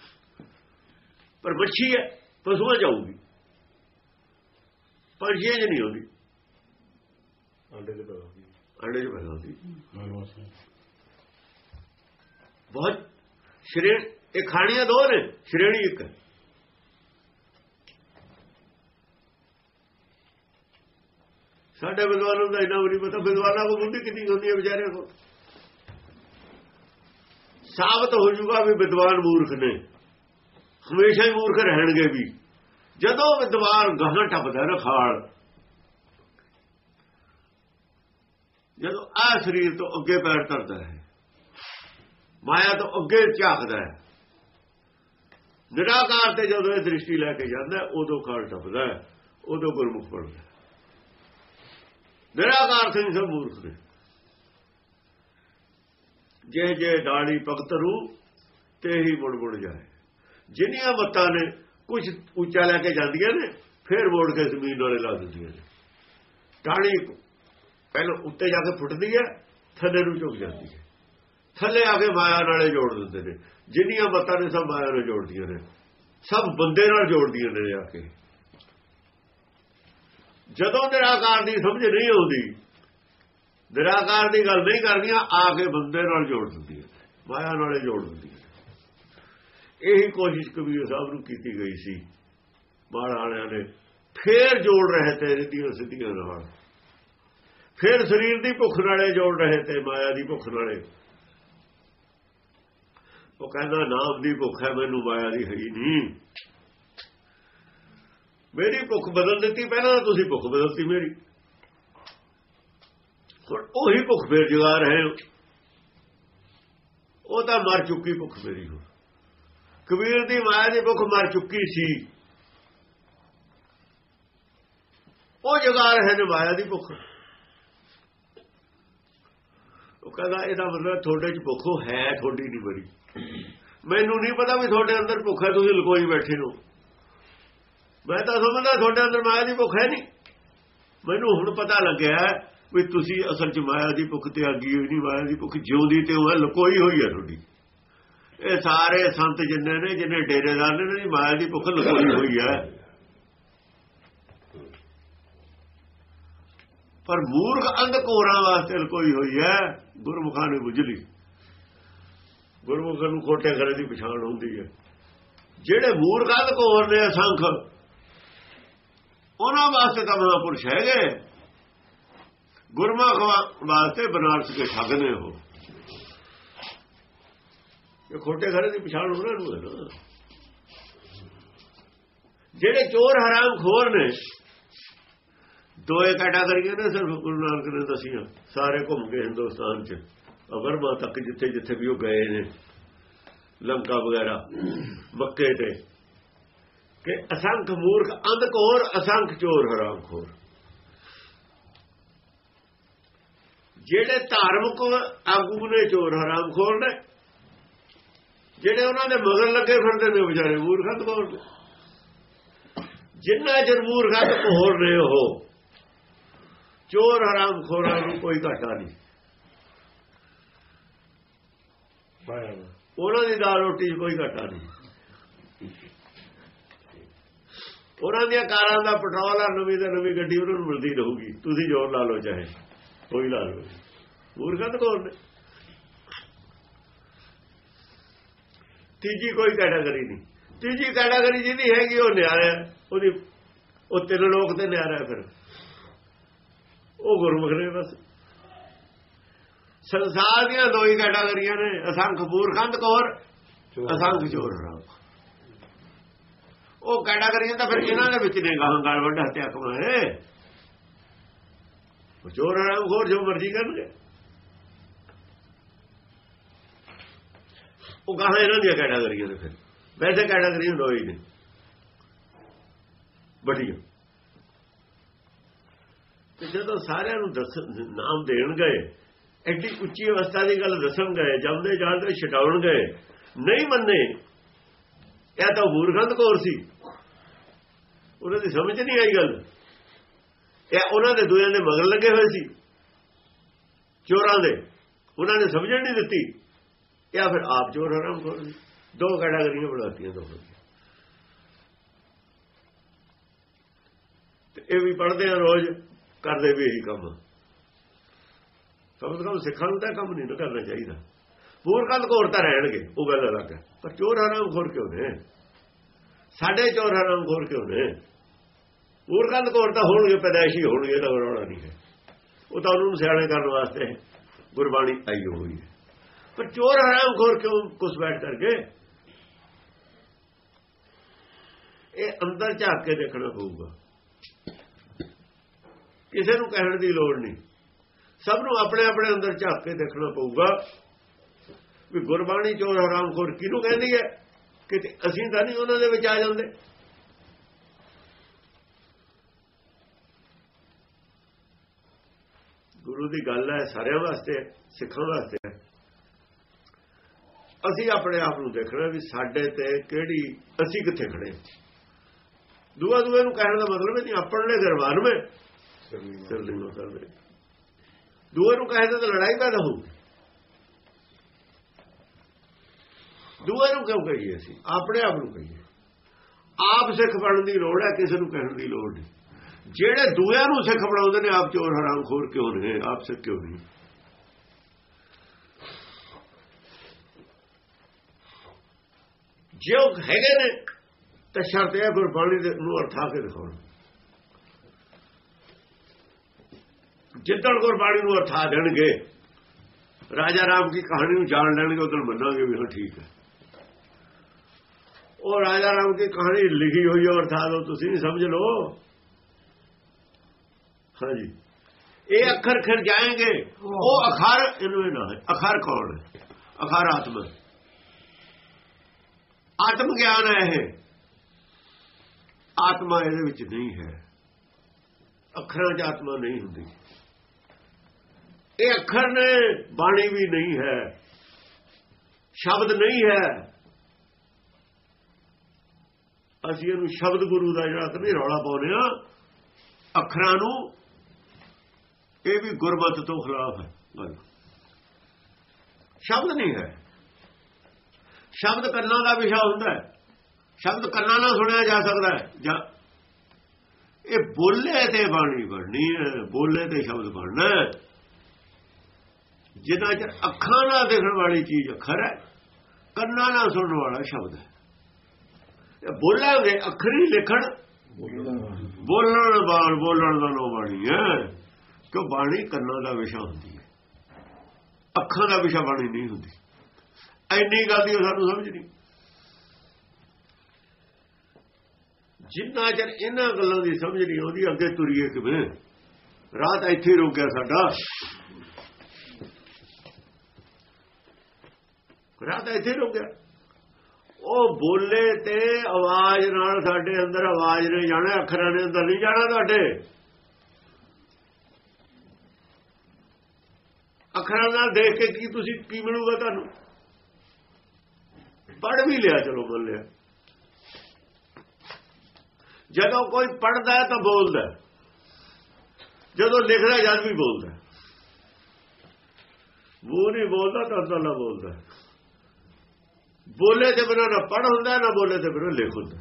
ਪਰ ਮੱਛੀ ਹੈ, ਪਸ਼ੂਆਂ ਚ ਆਊਗੀ, ਪੰਛੀਆਂ ਚ ਨਹੀਂ ਆਉਂਦੀ। ਅੰਡੇ ਚ ਪੈਦਾ ਹੁੰਦੀ, ਅੰਡੇ ਚ ਪੈਦਾ ਹੁੰਦੀ। ਬਹੁਤ ਸ਼੍ਰੇਣੀ, ਇਹ ਖਾਣੀਆਂ ਦੋ ਨੇ, ਸ਼੍ਰੇਣੀ ਇੱਕ ਹੈ। ਸਾਡੇ ਵਿਦਵਾਨਾਂ ਦਾ ਇੰਨਾ ਵੀ ਨਹੀਂ ਪਤਾ। ਵਿਦਵਾਨਾਂ ਕੋਲ ਬੁੱਧੀ ਕਿੰਨੀ ਹੁੰਦੀ ਹੈ ਵਿਚਾਰਿਆਂ ਕੋਲ। ਸਾਬਤ ਹੋ ਜੂਗਾ ਵੀ ਵਿਦਵਾਨ ਮੂਰਖ ਨੇ, ਹਮੇਸ਼ਾ ਹੀ ਮੂਰਖ ਰਹਿਣਗੇ ਵੀ। ਜਦੋਂ ਵਿਦਵਾਨ ਗਾਹਾਂ ਟੱਪਦਾ ਨਾ ਖਾਲ, ਜਦੋਂ ਆ ਸਰੀਰ ਤੋਂ ਅੱਗੇ ਪੈਰ ਧਰਦਾ ਹੈ, ਮਾਇਆ ਤੋਂ ਅੱਗੇ ਝਾਕਦਾ ਹੈ, ਨਿਰਾਕਾਰ ਤੇ ਜਦੋਂ ਇਹ ਦ੍ਰਿਸ਼ਟੀ ਲੈ ਕੇ ਜਾਂਦਾ ਉਦੋਂ ਖਾਲ ਟੱਪਦਾ, ਉਦੋਂ ਗੁਰਮੁਖ ਬਣਦਾ। ਨਿਰਾਕਾਰ ਸਿੰਘ ਸਭ ਮੂਰਖ ਨੇ। ਜੇ ਜੇ ਡਾੜੀ ਭਗਤ ਰੂ ਤੇ ਹੀ ਮੁੜ ਮੁੜ ਜਾਏ। ਜਿੰਨੀਆਂ ਮੱਤਾਂ ਨੇ ਕੁਝ ਉੱਚਾ ਲੈ ਕੇ ਜਾਂਦੀਆਂ ਨੇ, ਫਿਰ ਮੋੜ ਕੇ ਜ਼ਮੀਨ ਵਾਲੇ ਲਾ ਦਿੰਦੀਆਂ ਨੇ। ਡਾੜੀ ਪਹਿਲਾਂ ਉੱਤੇ ਜਾ ਕੇ ਫੁੱਟਦੀ ਹੈ, ਥੱਲੇ ਨੂੰ ਝੁਕ ਜਾਂਦੀ ਹੈ, ਥੱਲੇ ਆ ਕੇ ਮਾਇਆ ਨਾਲੇ ਜੋੜ ਦਿੰਦੇ ਨੇ। ਜਿੰਨੀਆਂ ਮੱਤਾਂ ਨੇ ਸਭ ਮਾਇਆ ਨਾਲ ਜੋੜਦੀਆਂ ਨੇ, ਸਭ ਬੰਦੇ ਨਾਲ ਜੋੜਦੀਆਂ ਨੇ ਆ ਕੇ। ਜਦੋਂ ਨਿਰਾਕਾਰ ਦੀ ਸਮਝ ਨਹੀਂ ਆਉਂਦੀ, ਨਿਰਾਕਾਰ ਦੀ ਗੱਲ ਨਹੀਂ ਕਰਦੀਆਂ, ਆ ਕੇ ਬੰਦੇ ਨਾਲ ਜੋੜ ਦਿੰਦੀਆਂ, ਮਾਇਆ ਨਾਲੇ ਜੋੜ ਦਿੰਦੀਆਂ। ਇਹੀ ਕੋਸ਼ਿਸ਼ ਕਬੀਰ ਸਾਹਿਬ ਨੂੰ ਕੀਤੀ ਗਈ ਸੀ ਮਾਲ ਵਾਲਿਆਂ ਨੇ। ਫੇਰ ਜੋੜ ਰਹੇ ਤੇ ਰਿੱਧੀਆਂ ਸਿੱਧੀਆਂ ਨਾਲ, ਫੇਰ ਸਰੀਰ ਦੀ ਭੁੱਖ ਨਾਲੇ ਜੋੜ ਰਹੇ ਤੇ ਮਾਇਆ ਦੀ ਭੁੱਖ ਨਾਲੇ। ਉਹ ਕਹਿੰਦਾ ਨਾਮ ਦੀ ਭੁੱਖ ਹੈ ਮੈਨੂੰ, ਮਾਇਆ ਦੀ ਹੈ ਹੀ ਨਹੀਂ। ਮੇਰੀ ਭੁੱਖ ਬਦਲ ਦਿੱਤੀ, ਪਹਿਲਾਂ ਤੁਸੀਂ ਭੁੱਖ ਬਦਲਤੀ ਮੇਰੀ। ਹੁਣ ਉਹੀ ਭੁੱਖ ਫੇਰ ਜਗਾ ਰਹੇ ਹੋ। ਉਹ ਤਾਂ ਮਰ ਚੁੱਕੀ ਭੁੱਖ ਮੇਰੀ। ਹੋ ਕਬੀਰ ਦੀ ਮਾਇਆ ਦੀ ਭੁੱਖ ਮਰ ਚੁੱਕੀ ਸੀ, ਉਹ ਜਗਾ ਰਹੇ ਨੇ ਮਾਇਆ ਦੀ ਭੁੱਖ। ਉਹ ਕਹਿੰਦਾ ਇਹਦਾ ਮਤਲਬ ਤੁਹਾਡੇ ਚ ਭੁੱਖ ਹੈ, ਤੁਹਾਡੀ ਨਹੀਂ ਮਰੀ। ਮੈਨੂੰ ਨਹੀਂ ਪਤਾ ਵੀ ਤੁਹਾਡੇ ਅੰਦਰ ਭੁੱਖ ਹੈ, ਤੁਸੀਂ ਲੁਕੋਈ ਬੈਠੇ ਹੋ। ਮੈਂ ਤਾਂ ਸਮਝਦਾ ਤੁਹਾਡੇ ਅੰਦਰ ਮਾਇਆ ਦੀ ਭੁੱਖ ਹੈ ਨਹੀਂ। ਮੈਨੂੰ ਹੁਣ ਪਤਾ ਲੱਗਿਆ ਵੀ ਤੁਸੀਂ ਅਸਲ ਚ ਮਾਇਆ ਦੀ ਭੁੱਖ ਤੇ ਆਗੀ ਹੋਈ ਨਹੀਂ। ਮਾਇਆ ਦੀ ਭੁੱਖ ਜਿਉਂਦੀ ਤੇ ਉਹ ਲੁਕੋਈ ਹੋਈ ਹੈ ਤੁਹਾਡੀ। ਇਹ ਸਾਰੇ ਸੰਤ ਜਿੰਨੇ ਨੇ, ਜਿੰਨੇ ਡੇਰੇਦਾਰ ਨੇ, ਮਾਇਆ ਦੀ ਭੁੱਖ ਲੁਕੋਈ ਹੋਈ ਹੈ। ਪਰ ਮੂਰਖ ਅੰਧਕੋਰਾਂ ਵਾਸਤੇ ਲੁਕੋਈ ਹੋਈ ਹੈ, ਗੁਰਮੁਖਾਂ ਨੇ ਬੁੱਝ ਲਈ। ਗੁਰਮੁਖਾਂ ਨੂੰ ਖੋਟੇ ਖਰੇ ਦੀ ਪਛਾਣ ਹੁੰਦੀ ਹੈ। ਜਿਹੜੇ ਮੂਰਖ ਅੰਧਕੋਰ ਨੇ ਅਸੰਖ, ਉਹਨਾਂ ਵਾਸਤੇ ਤਾਂ ਮਹਾਂਪੁਰਸ਼ ਹੈਗੇ। ਗੁਰਮੁਖ ਵਾਸਤੇ ਬਨਾਰਸ ਕੇ ਠੱਗ ਨੇ। ਉਹ ਇਹ ਖੋਟੇ ਖਰੇ ਦੀ ਪਛਾਣ ਉਹਨਾਂ ਨੂੰ ਹੈ ਨਾ। ਜਿਹੜੇ ਚੋਰ ਹਰਾਮ ਖੋਰ ਨੇ, ਦੋਏ ਕੈਟਾਗਰੀਆਂ ਨੇ ਸਿਰਫ ਗੁਰੂ ਨਾਨਕ ਨੇ ਦਸੀਆਂ। ਸਾਰੇ ਘੁੰਮ ਕੇ ਹਿੰਦੁਸਤਾਨ ਚ ਅਗਰਮਾ ਤੱਕ ਜਿੱਥੇ ਜਿੱਥੇ ਵੀ ਉਹ ਗਏ ਨੇ, ਲੰਕਾ ਵਗੈਰਾ, ਮੱਕੇ ਤੇ, ਕਿ ਅਸੰਖ ਮੂਰਖ ਅੰਧਕੋਰ, ਅਸੰਖ ਚੋਰ ਹਰਾਮ ਖੋਰ। ਜਿਹੜੇ ਧਾਰਮਿਕ ਆਗੂ ਨੇ ਚੋਰ ਹਰਾਮ ਖੋਰ ਨੇ, ਜਿਹੜੇ ਉਹਨਾਂ ਦੇ ਮਗਰ ਲੱਗੇ ਫਿਰਦੇ ਨੇ ਵਿਚਾਰੇ ਮੂਰਖ ਅੰਧਕੋਰ ਨੇ। ਜਿੰਨਾ ਚਿਰ ਮੂਰਖ ਅੰਧਕੋਰ ਨੇ, ਉਹ ਚੋਰ ਹਰਾਮ ਖੋਰਾਂ ਨੂੰ ਕੋਈ ਘਾਟਾ ਨਹੀਂ। ਉਹਨਾਂ ਦੀ ਦਾਲ ਰੋਟੀ ਕੋਈ ਘਾਟਾ ਨਹੀਂ। ਉਹਨਾਂ ਦੀਆਂ ਕਾਰਾਂ ਦਾ ਪੈਟਰੋਲ ਆ, ਨਵੀਂ ਤੇ ਨਵੀਂ ਗੱਡੀ ਉਹਨਾਂ ਨੂੰ ਮਿਲਦੀ ਰਹੂਗੀ। ਤੁਸੀਂ ਜ਼ੋਰ ਲਾ ਲਓ, ਚਾਹੇ ਕੋਈ ਲਾ ਲਓ। ਮੂਰਖ ਅੰਧਕੋਰ ਨੇ। ਤੀਜੀ ਕੋਈ ਕੈਟਾਗਰੀ ਨਹੀਂ। ਤੀਜੀ ਕੈਟਾਗਰੀ ਜਿਹਦੀ ਹੈਗੀ ਉਹ ਨਿਆਰਾ, ਉਹਦੀ ਉਹ ਤਿੰਨ ਲੋਕ ਤੇ ਨਿਆਰਾ। ਫਿਰ ਉਹ ਗੁਰਮੁਖ ਨੇ। ਬਸ ਸੰਸਾਰ ਦੀਆਂ ਦੋ ਹੀ ਕੈਟਾਗਰੀਆਂ ਨੇ, ਅਸੰਖ ਮੂਰਖ ਅੰਧਕੋਰ, ਅਸੰਖ ਚੋਰ ਹਰਾਮ। ਉਹ ਕੈਟਾਗਰੀਆਂ ਤਾਂ ਫਿਰ ਇਹਨਾਂ ਦੇ ਵਿੱਚ ਨੇ, ਗਾਹਾਂ ਗਾਲ ਵੱਡਾ ਹੱਤਿਆ ਕਮਾਏ। ਉਹ ਚੋਰ ਹਰਾਮ ਖੋਰ ਜੋ ਮਰਜ਼ੀ ਕਰਨਗੇ, ਉਹ ਗਾਹਾਂ ਇਹਨਾਂ ਦੀਆਂ ਕੈਟਾਗਰੀਆਂ ਨੇ। ਫਿਰ ਵੈਸੇ ਕੈਟਾਗਰੀਆਂ ਦੋ ਹੀ ਨੇ ਵੱਡੀਆਂ। ਤੇ ਜਦੋਂ ਸਾਰਿਆਂ ਨੂੰ ਦੱਸ ਨਾਮ ਦੇਣ ਗਏ, ਐਡੀ ਉੱਚੀ ਅਵਸਥਾ ਦੀ ਗੱਲ ਦੱਸਣ ਗਏ, ਜੰਮਦੇ ਜਾਣਦੇ ਛਡਾਉਣ ਗਏ, ਨਹੀਂ ਮੰਨੇ। ਇਹ ਤਾਂ ਮੂਰਖ ਅੰਧਕੋਰ ਸੀ, ਉਹਨਾਂ ਦੀ ਸਮਝ ਨਹੀਂ ਆਈ ਗੱਲ। ਇਹ ਉਹਨਾਂ ਦੇ ਦੂਜਿਆਂ ਦੇ ਮਗਰ ਲੱਗੇ ਹੋਏ ਸੀ ਚੋਰਾਂ ਦੇ, ਉਹਨਾਂ ਨੇ ਸਮਝਣ ਨਹੀਂ ਦਿੱਤੀ। ਜਾਂ ਫਿਰ ਆਪ ਚੋਰ ਹਰਾਮ ਖੋਰ। ਦੋ ਕੈਟਾਗਰੀਆਂ ਬਣਾਤੀਆਂ ਦੋ। ਤੇ ਇਹ ਵੀ ਪੜ੍ਹਦੇ ਆ ਰੋਜ਼, ਕਰਦੇ ਵੀ ਇਹੀ ਕੰਮ। ਕਮ ਸੇ ਕਮ ਸਿੱਖਾਂ ਨੂੰ ਤਾਂ ਕੰਮ ਨਹੀਂ ਨਾ ਕਰਨਾ ਚਾਹੀਦਾ। ਮੂਰਖ ਅੰਧਕੋਰ ਤਾਂ ਰਹਿਣਗੇ, ਉਹ ਗੱਲ ਅਲੱਗ ਹੈ। ਪਰ ਚੋਰ ਹਰਾਮ ਖੋਰ ਕਿਉਂ ਨੇ? ਸਾਡੇ ਚੋਰ ਹਰਾਮ ਖੋਰ ਕਿਉਂ ਨੇ? ਹੋਰ ਕੰਧ ਕੋਰ ਤਾਂ ਹੋਣਗੇ, ਪੈਦਾਇਸ਼ੀ ਹੋਣਗੇ, ਤਾਂ ਰੌਲਾ ਨਹੀਂ ਹੈ। ਉਹ ਤਾਂ ਉਹਨੂੰ ਸਿਆਣੇ ਕਰਨ ਵਾਸਤੇ ਗੁਰਬਾਣੀ ਆਈ ਹੋਈ ਹੈ। ਪਰ ਚੋਰ ਹਰਾਮ ਖੋਰ ਕਿਉਂ ਕੁਛ ਬੈਠ ਕਰਕੇ? ਇਹ ਅੰਦਰ ਝਾਕ ਕੇ ਦੇਖਣਾ ਪਊਗਾ, ਕਿਸੇ ਨੂੰ ਕਹਿਣ ਦੀ ਲੋੜ ਨਹੀਂ। ਸਭ ਨੂੰ ਆਪਣੇ ਆਪਣੇ ਅੰਦਰ ਝਾਕ ਕੇ ਦੇਖਣਾ ਪਊਗਾ ਵੀ ਗੁਰਬਾਣੀ ਚੋਰ ਹਰਾਮ ਖੋਰ ਕਿਹਨੂੰ ਕਹਿੰਦੀ ਹੈ। ਕਿ ਅਸੀਂ ਤਾਂ ਨਹੀਂ ਉਹਨਾਂ ਦੇ ਵਿੱਚ ਆ ਜਾਂਦੇ। ਗੁਰੂ ਦੀ ਗੱਲ ਹੈ, ਸਾਰਿਆਂ ਵਾਸਤੇ, ਸਿੱਖਾਂ ਵਾਸਤੇ ਹੈ। ਅਸੀਂ ਆਪਣੇ ਆਪ ਨੂੰ ਦੇਖਣਾ ਵੀ ਸਾਡੇ ਤੇ ਕਿਹੜੀ, ਅਸੀਂ ਕਿੱਥੇ ਖੜੇ। ਦੂਆ ਦੂਏ ਨੂੰ ਕਹਿਣ ਦਾ ਮਤਲਬ ਹੈ ਨਹੀਂ ਆਪਣੇ ਗਰਵਾਨ में ਸਿਰ ਨਹੀਂ ਉਤਰਦੇ। ਦੂਏ ਨੂੰ ਕਹਿਣ ਤਾਂ ਲੜਾਈ ਪੈਦਾ ਹੋਊਗੀ। ਦੂਏ ਨੂੰ ਕਿਉਂ ਕਹੀਏ? ਅਸੀਂ ਆਪਣੇ ਆਪ ਨੂੰ ਕਹੀਏ। ਆਪ ਸਿੱਖ ਬਣਨ ਦੀ ਲੋੜ ਹੈ, ਕਿਸੇ ਨੂੰ ਕਹਿਣ ਦੀ ਲੋੜ ਨਹੀਂ। ਜਿਹੜੇ ਦੂਆਂ ਨੂੰ ਸਿੱਖ ਬਣਾਉਂਦੇ ਨੇ ਆਪ ਚੋਰ ਹਰਾਮ ਖੋਰ ਕਿਉਂ ਨੇ? ਆਪ ਸਿੱਖ ਕਿਉਂ ਨਹੀਂ? ਜੇ ਉਹ ਹੈਗੇ ਨੇ ਤਾਂ ਸ਼ਰਤ ਹੈ ਗੁਰਬਾਣੀ ਦੇ ਨੂੰ ਅਰਥਾ ਕੇ ਦਿਖਾਉਣ। ਜਿੱਦਣ ਗੁਰਬਾਣੀ ਨੂੰ ਅਰਥਾ ਦੇਣਗੇ, ਰਾਜਾ ਰਾਮ ਦੀ ਕਹਾਣੀ ਨੂੰ ਜਾਣ ਲੈਣਗੇ, ਉਦੋਂ ਮੰਨਾਂਗੇ ਵੀ ਹਾਂ ਠੀਕ ਹੈ। ਉਹ ਰਾਜਾ ਰਾਮ ਦੀ ਕਹਾਣੀ ਲਿਖੀ ਹੋਈ ਹੈ, ਅਰਥਾ ਦੋ, ਤੁਸੀਂ ਨਹੀਂ ਸਮਝ ਲਓ। ਹਾਂਜੀ, ਇਹ ਅੱਖਰ ਖਿਰ ਜਾਏंगे। ਉਹ ਅਖਰ ਇਹਨੂੰ ਇਹ ਨਾ ਹੈ। ਅਖਰ ਕੌਣ ਹੈ? ਅਖਰ ਆਤਮਾ, ਆਤਮ ਗਿਆਨ ਹੈ ਇਹ। ਆਤਮਾ ਇਹਦੇ ਵਿੱਚ ਨਹੀਂ ਹੈ। ਅੱਖਰਾਂ 'ਚ ਆਤਮਾ ਨਹੀਂ ਹੁੰਦੀ। ਇਹ ਅੱਖਰ ਨੇ, ਬਾਣੀ ਵੀ ਨਹੀਂ ਹੈ, ਸ਼ਬਦ ਨਹੀਂ ਹੈ। ਅਸੀਂ ਇਹਨੂੰ ਸ਼ਬਦ ਗੁਰੂ ਦਾ ਜਿਹੜਾ ਨਹੀਂ ਰੌਲਾ ਪਾਉਂਦੇ ਆ ਅੱਖਰਾਂ ਨੂੰ, ਇਹ ਵੀ ਗੁਰਮਤਿ ਤੋਂ ਖਿਲਾਫ ਹੈ ਗੱਲ। ਸ਼ਬਦ ਨਹੀਂ ਹੈ। ਸ਼ਬਦ ਕੰਨਾਂ ਦਾ ਵਿਸ਼ਾ ਹੁੰਦਾ ਹੈ। ਸ਼ਬਦ ਕੰਨਾਂ ਨਾਲ ਸੁਣਿਆ ਜਾ ਸਕਦਾ ਹੈ। ਜਾਂ ਇਹ ਬੋਲੇ ਤੇ ਬਾਣੀ ਬਣਨੀ ਹੈ, ਬੋਲੇ ਤੇ ਸ਼ਬਦ ਬਣਨਾ ਹੈ। ਜਿੰਨਾ ਚਿਰ ਅੱਖਾਂ ਨਾਲ ਦੇਖਣ ਵਾਲੀ ਚੀਜ਼ ਅੱਖਰ ਹੈ, ਕੰਨਾਂ ਨਾਲ ਸੁਣਨ ਵਾਲਾ ਸ਼ਬਦ ਹੈ। ਇਹ ਬੋਲਾਂਗੇ, ਅੱਖਰੀ ਲਿਖਣ, ਬੋਲਣ ਬਾਣ, ਬੋਲਣ ਦਾ ਨੋ ਬਾਣੀ ਹੈ। ਕਿਉਂ? ਬਾਣੀ ਕੰਨਾਂ ਦਾ ਵਿਸ਼ਾ ਹੁੰਦੀ ਹੈ, ਅੱਖਾਂ ਦਾ ਵਿਸ਼ਾ ਬਾਣੀ ਨਹੀਂ ਹੁੰਦੀ। ਐਨੀ ਗੱਲ ਦੀ ਸਾਨੂੰ ਸਮਝ ਨਹੀਂ। ਜਿੰਨਾ ਚਿਰ ਇਹਨਾਂ ਗੱਲਾਂ ਦੀ ਸਮਝ ਨਹੀਂ ਆਉਂਦੀ, ਅੱਗੇ ਤੁਰੀਏ ਕਿਵੇਂ? ਰਾਤ ਇੱਥੇ ਰੁਕ ਗਿਆ ਸਾਡਾ, ਰਾਤ ਇੱਥੇ ਰੁਕ ਗਿਆ। ਉਹ ਬੋਲੇ ਤੇ ਆਵਾਜ਼ ਨਾਲ ਸਾਡੇ ਅੰਦਰ ਆਵਾਜ਼ ਨੇ ਜਾਣਾ, ਅੱਖਰਾਂ ਨੇ ਅੰਦਰ ਨਹੀਂ ਜਾਣਾ। ਤੁਹਾਡੇ ਅੱਖਰਾਂ ਨਾਲ ਦੇਖ ਕੇ ਕੀ ਤੁਸੀਂ ਕੀ ਮਿਲੂਗਾ ਤੁਹਾਨੂੰ? ਪੜ੍ਹ ਵੀ ਲਿਆ, ਚਲੋ ਬੋਲ ਲਿਆ। ਜਦੋਂ ਕੋਈ ਪੜ੍ਹਦਾ ਹੈ ਤਾਂ ਬੋਲਦਾ, ਜਦੋਂ ਲਿਖਦਾ ਜਦ ਵੀ ਬੋਲਦਾ। ਮੂੰਹ ਨਹੀਂ ਬੋਲਦਾ ਤਾਂ ਅੰਦਰ ਨਾ ਬੋਲਦਾ। ਬੋਲੇ ਤੇ ਬਿਨਾਂ ਨਾ ਪੜ੍ਹ ਹੁੰਦਾ, ਨਾ ਬੋਲੇ ਤੇ ਬਿਨਾਂ ਲਿਖ ਹੁੰਦਾ।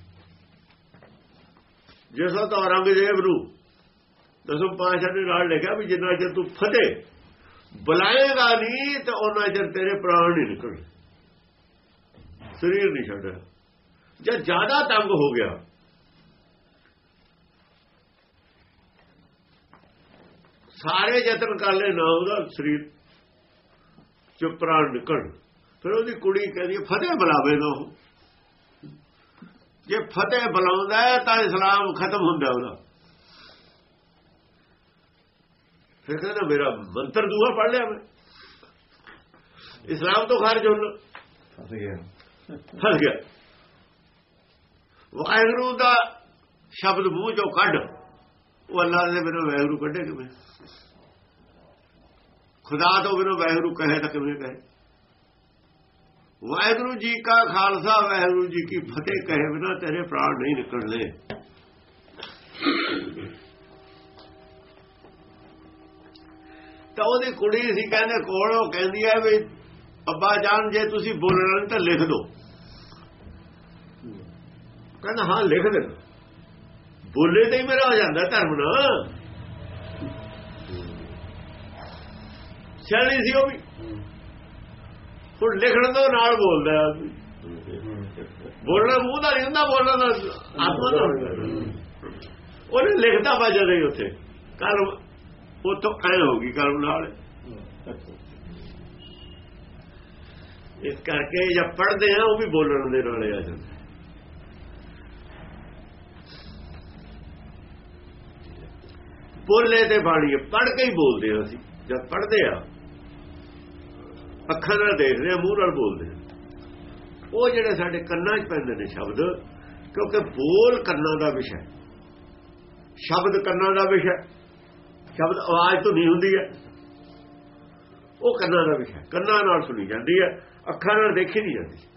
ਜਿਸ ਤਾਂ ਔਰੰਗਜ਼ੇਬ ਨੂੰ ਦਸਮ ਪਾਤਸ਼ਾਹ ਨੇ ਨਾਲ ਲਿਖਿਆ ਵੀ ਜਿੰਨਾ ਚਿਰ ਤੂੰ ਫਤਿਹ ਬੁਲਾਏਗਾ ਨਹੀਂ ਤੇ ਉਹਨਾਂ ਚਿਰ ਤੇਰੇ ਪ੍ਰਾਣ ਨਹੀਂ ਨਿਕਲਣੇ, ਸਰੀਰ ਨਹੀਂ ਛੱਡਣਾ। ਜਦ ਜ਼ਿਆਦਾ ਤੰਗ ਹੋ ਗਿਆ, ਸਾਰੇ ਯਤਨ ਕਰ ਲੈ, ਨਾ ਉਹਦਾ ਸਰੀਰ ਚੁੱਪ ਪ੍ਰਾਣ ਨਿਕਲ। ਫਿਰ ਉਹਦੀ ਕੁੜੀ ਕਹਿੰਦੀ ਫਤਿਹ ਬੁਲਾਵੇ ਨਾ। ਜੇ ਫਤਿਹ ਬੁਲਾਉਂਦਾ ਤਾਂ ਇਸਲਾਮ ਖਤਮ ਹੁੰਦਾ ਉਹਦਾ। ਫਿਰ ਕਹਿੰਦਾ ਮੇਰਾ ਮੰਤਰ ਦੂਆ ਪੜ੍ਹ ਲਿਆ, ਮੈਂ ਇਸਲਾਮ ਤੋਂ ਖਾਰਜ ਹੋਣਾ। ਫਸ ਗਿਆ ਫਸ ਗਿਆ ਵਾਹਿਗੁਰੂ ਦਾ ਸ਼ਬਦ ਮੂੰਹ ਚੋਂ ਕੱਢ, ਉਹ ਅੱਲਾਹ ਦੇ ਬਿਨਾਂ ਵਾਹਿਗੁਰੂ ਕੱਢੇ ਕਿਵੇਂ? ਖੁਦਾ ਤੋਂ ਬਿਨਾਂ ਵਾਹਿਗੁਰੂ ਕਹੇ ਤਾਂ ਕਿਵੇਂ ਕਹੇ? ਵਾਹਿਗੁਰੂ ਜੀ ਕਾ ਖਾਲਸਾ ਵਾਹਿਗੁਰੂ ਜੀ ਕੀ ਫਤਿਹ ਕਹੇ ਬਿਨਾਂ ਤੇਰੇ ਪ੍ਰਾਣ ਨਹੀਂ ਨਿਕਲਣੇ। ਤਾਂ ਉਹਦੀ ਕੁੜੀ ਸੀ ਕਹਿੰਦੇ ਕੋਲ, ਉਹ ਕਹਿੰਦੀ ਹੈ ਵੀ ਅੱਬਾ ਜਾਨ ਜੇ ਤੁਸੀਂ ਬੋਲਣਾ ਤਾਂ ਲਿਖ ਦਿਓ। ਕਹਿੰਦਾ ਹਾਂ ਲਿਖ ਦੇ। ਬੋਲੇ ਤੇ ਹੀ ਮੇਰਾ ਹੋ ਜਾਂਦਾ ਧਰਮ ਨਾ। ਸਿਆਣੀ ਸੀ ਉਹ ਵੀ। ਹੁਣ ਲਿਖਣ ਤੋਂ ਨਾਲ ਬੋਲਦਾ, ਬੋਲਣਾ ਮੂੰਹ ਦਾ ਨਹੀਂ ਹੁੰਦਾ, ਬੋਲਣਾ ਦਾ ਆਤਮਾ ਦਾ ਹੁੰਦਾ। ਉਹਨੇ ਲਿਖਦਾ ਵਜਦਾ ਹੀ ਉੱਥੇ ਕਲਮ ਉੱਥੋਂ ਐ ਹੋ ਗਈ ਕਲਮ ਨਾਲ। ਇਸ ਕਰਕੇ ਜਦ ਪੜ੍ਹਦੇ ਆ ਉਹ ਵੀ ਬੋਲਣ ਦੇ ਨਾਲ ਆ ਜਾਂਦਾ। ਬੋਲੇ ਤੇ ਬਾਣੀ ਪੜ੍ਹ ਕੇ ਹੀ ਬੋਲਦੇ ਆ ਅਸੀਂ। ਜਦ ਪੜ੍ਹਦੇ ਆ ਅੱਖਾਂ ਨਾਲ ਦੇਖਦੇ ਆ, ਮੂੰਹ ਨਾਲ ਬੋਲਦੇ ਆ। ਉਹ ਜਿਹੜੇ ਸਾਡੇ ਕੰਨਾਂ 'ਚ ਪੈਂਦੇ ਨੇ ਸ਼ਬਦ, ਕਿਉਂਕਿ ਬੋਲ ਕੰਨਾਂ ਦਾ ਵਿਸ਼ਾ, ਸ਼ਬਦ ਕੰਨਾਂ ਦਾ ਵਿਸ਼ਾ। ਸ਼ਬਦ ਆਵਾਜ਼ ਤੋਂ ਨਹੀਂ ਹੁੰਦੀ ਹੈ, ਉਹ ਕੰਨਾਂ ਦਾ ਵਿਸ਼ਾ, ਕੰਨਾਂ ਨਾਲ ਸੁਣੀ ਜਾਂਦੀ ਹੈ, ਅੱਖਾਂ ਨਾਲ ਦੇਖੀ ਨਹੀਂ ਜਾਂਦੀ।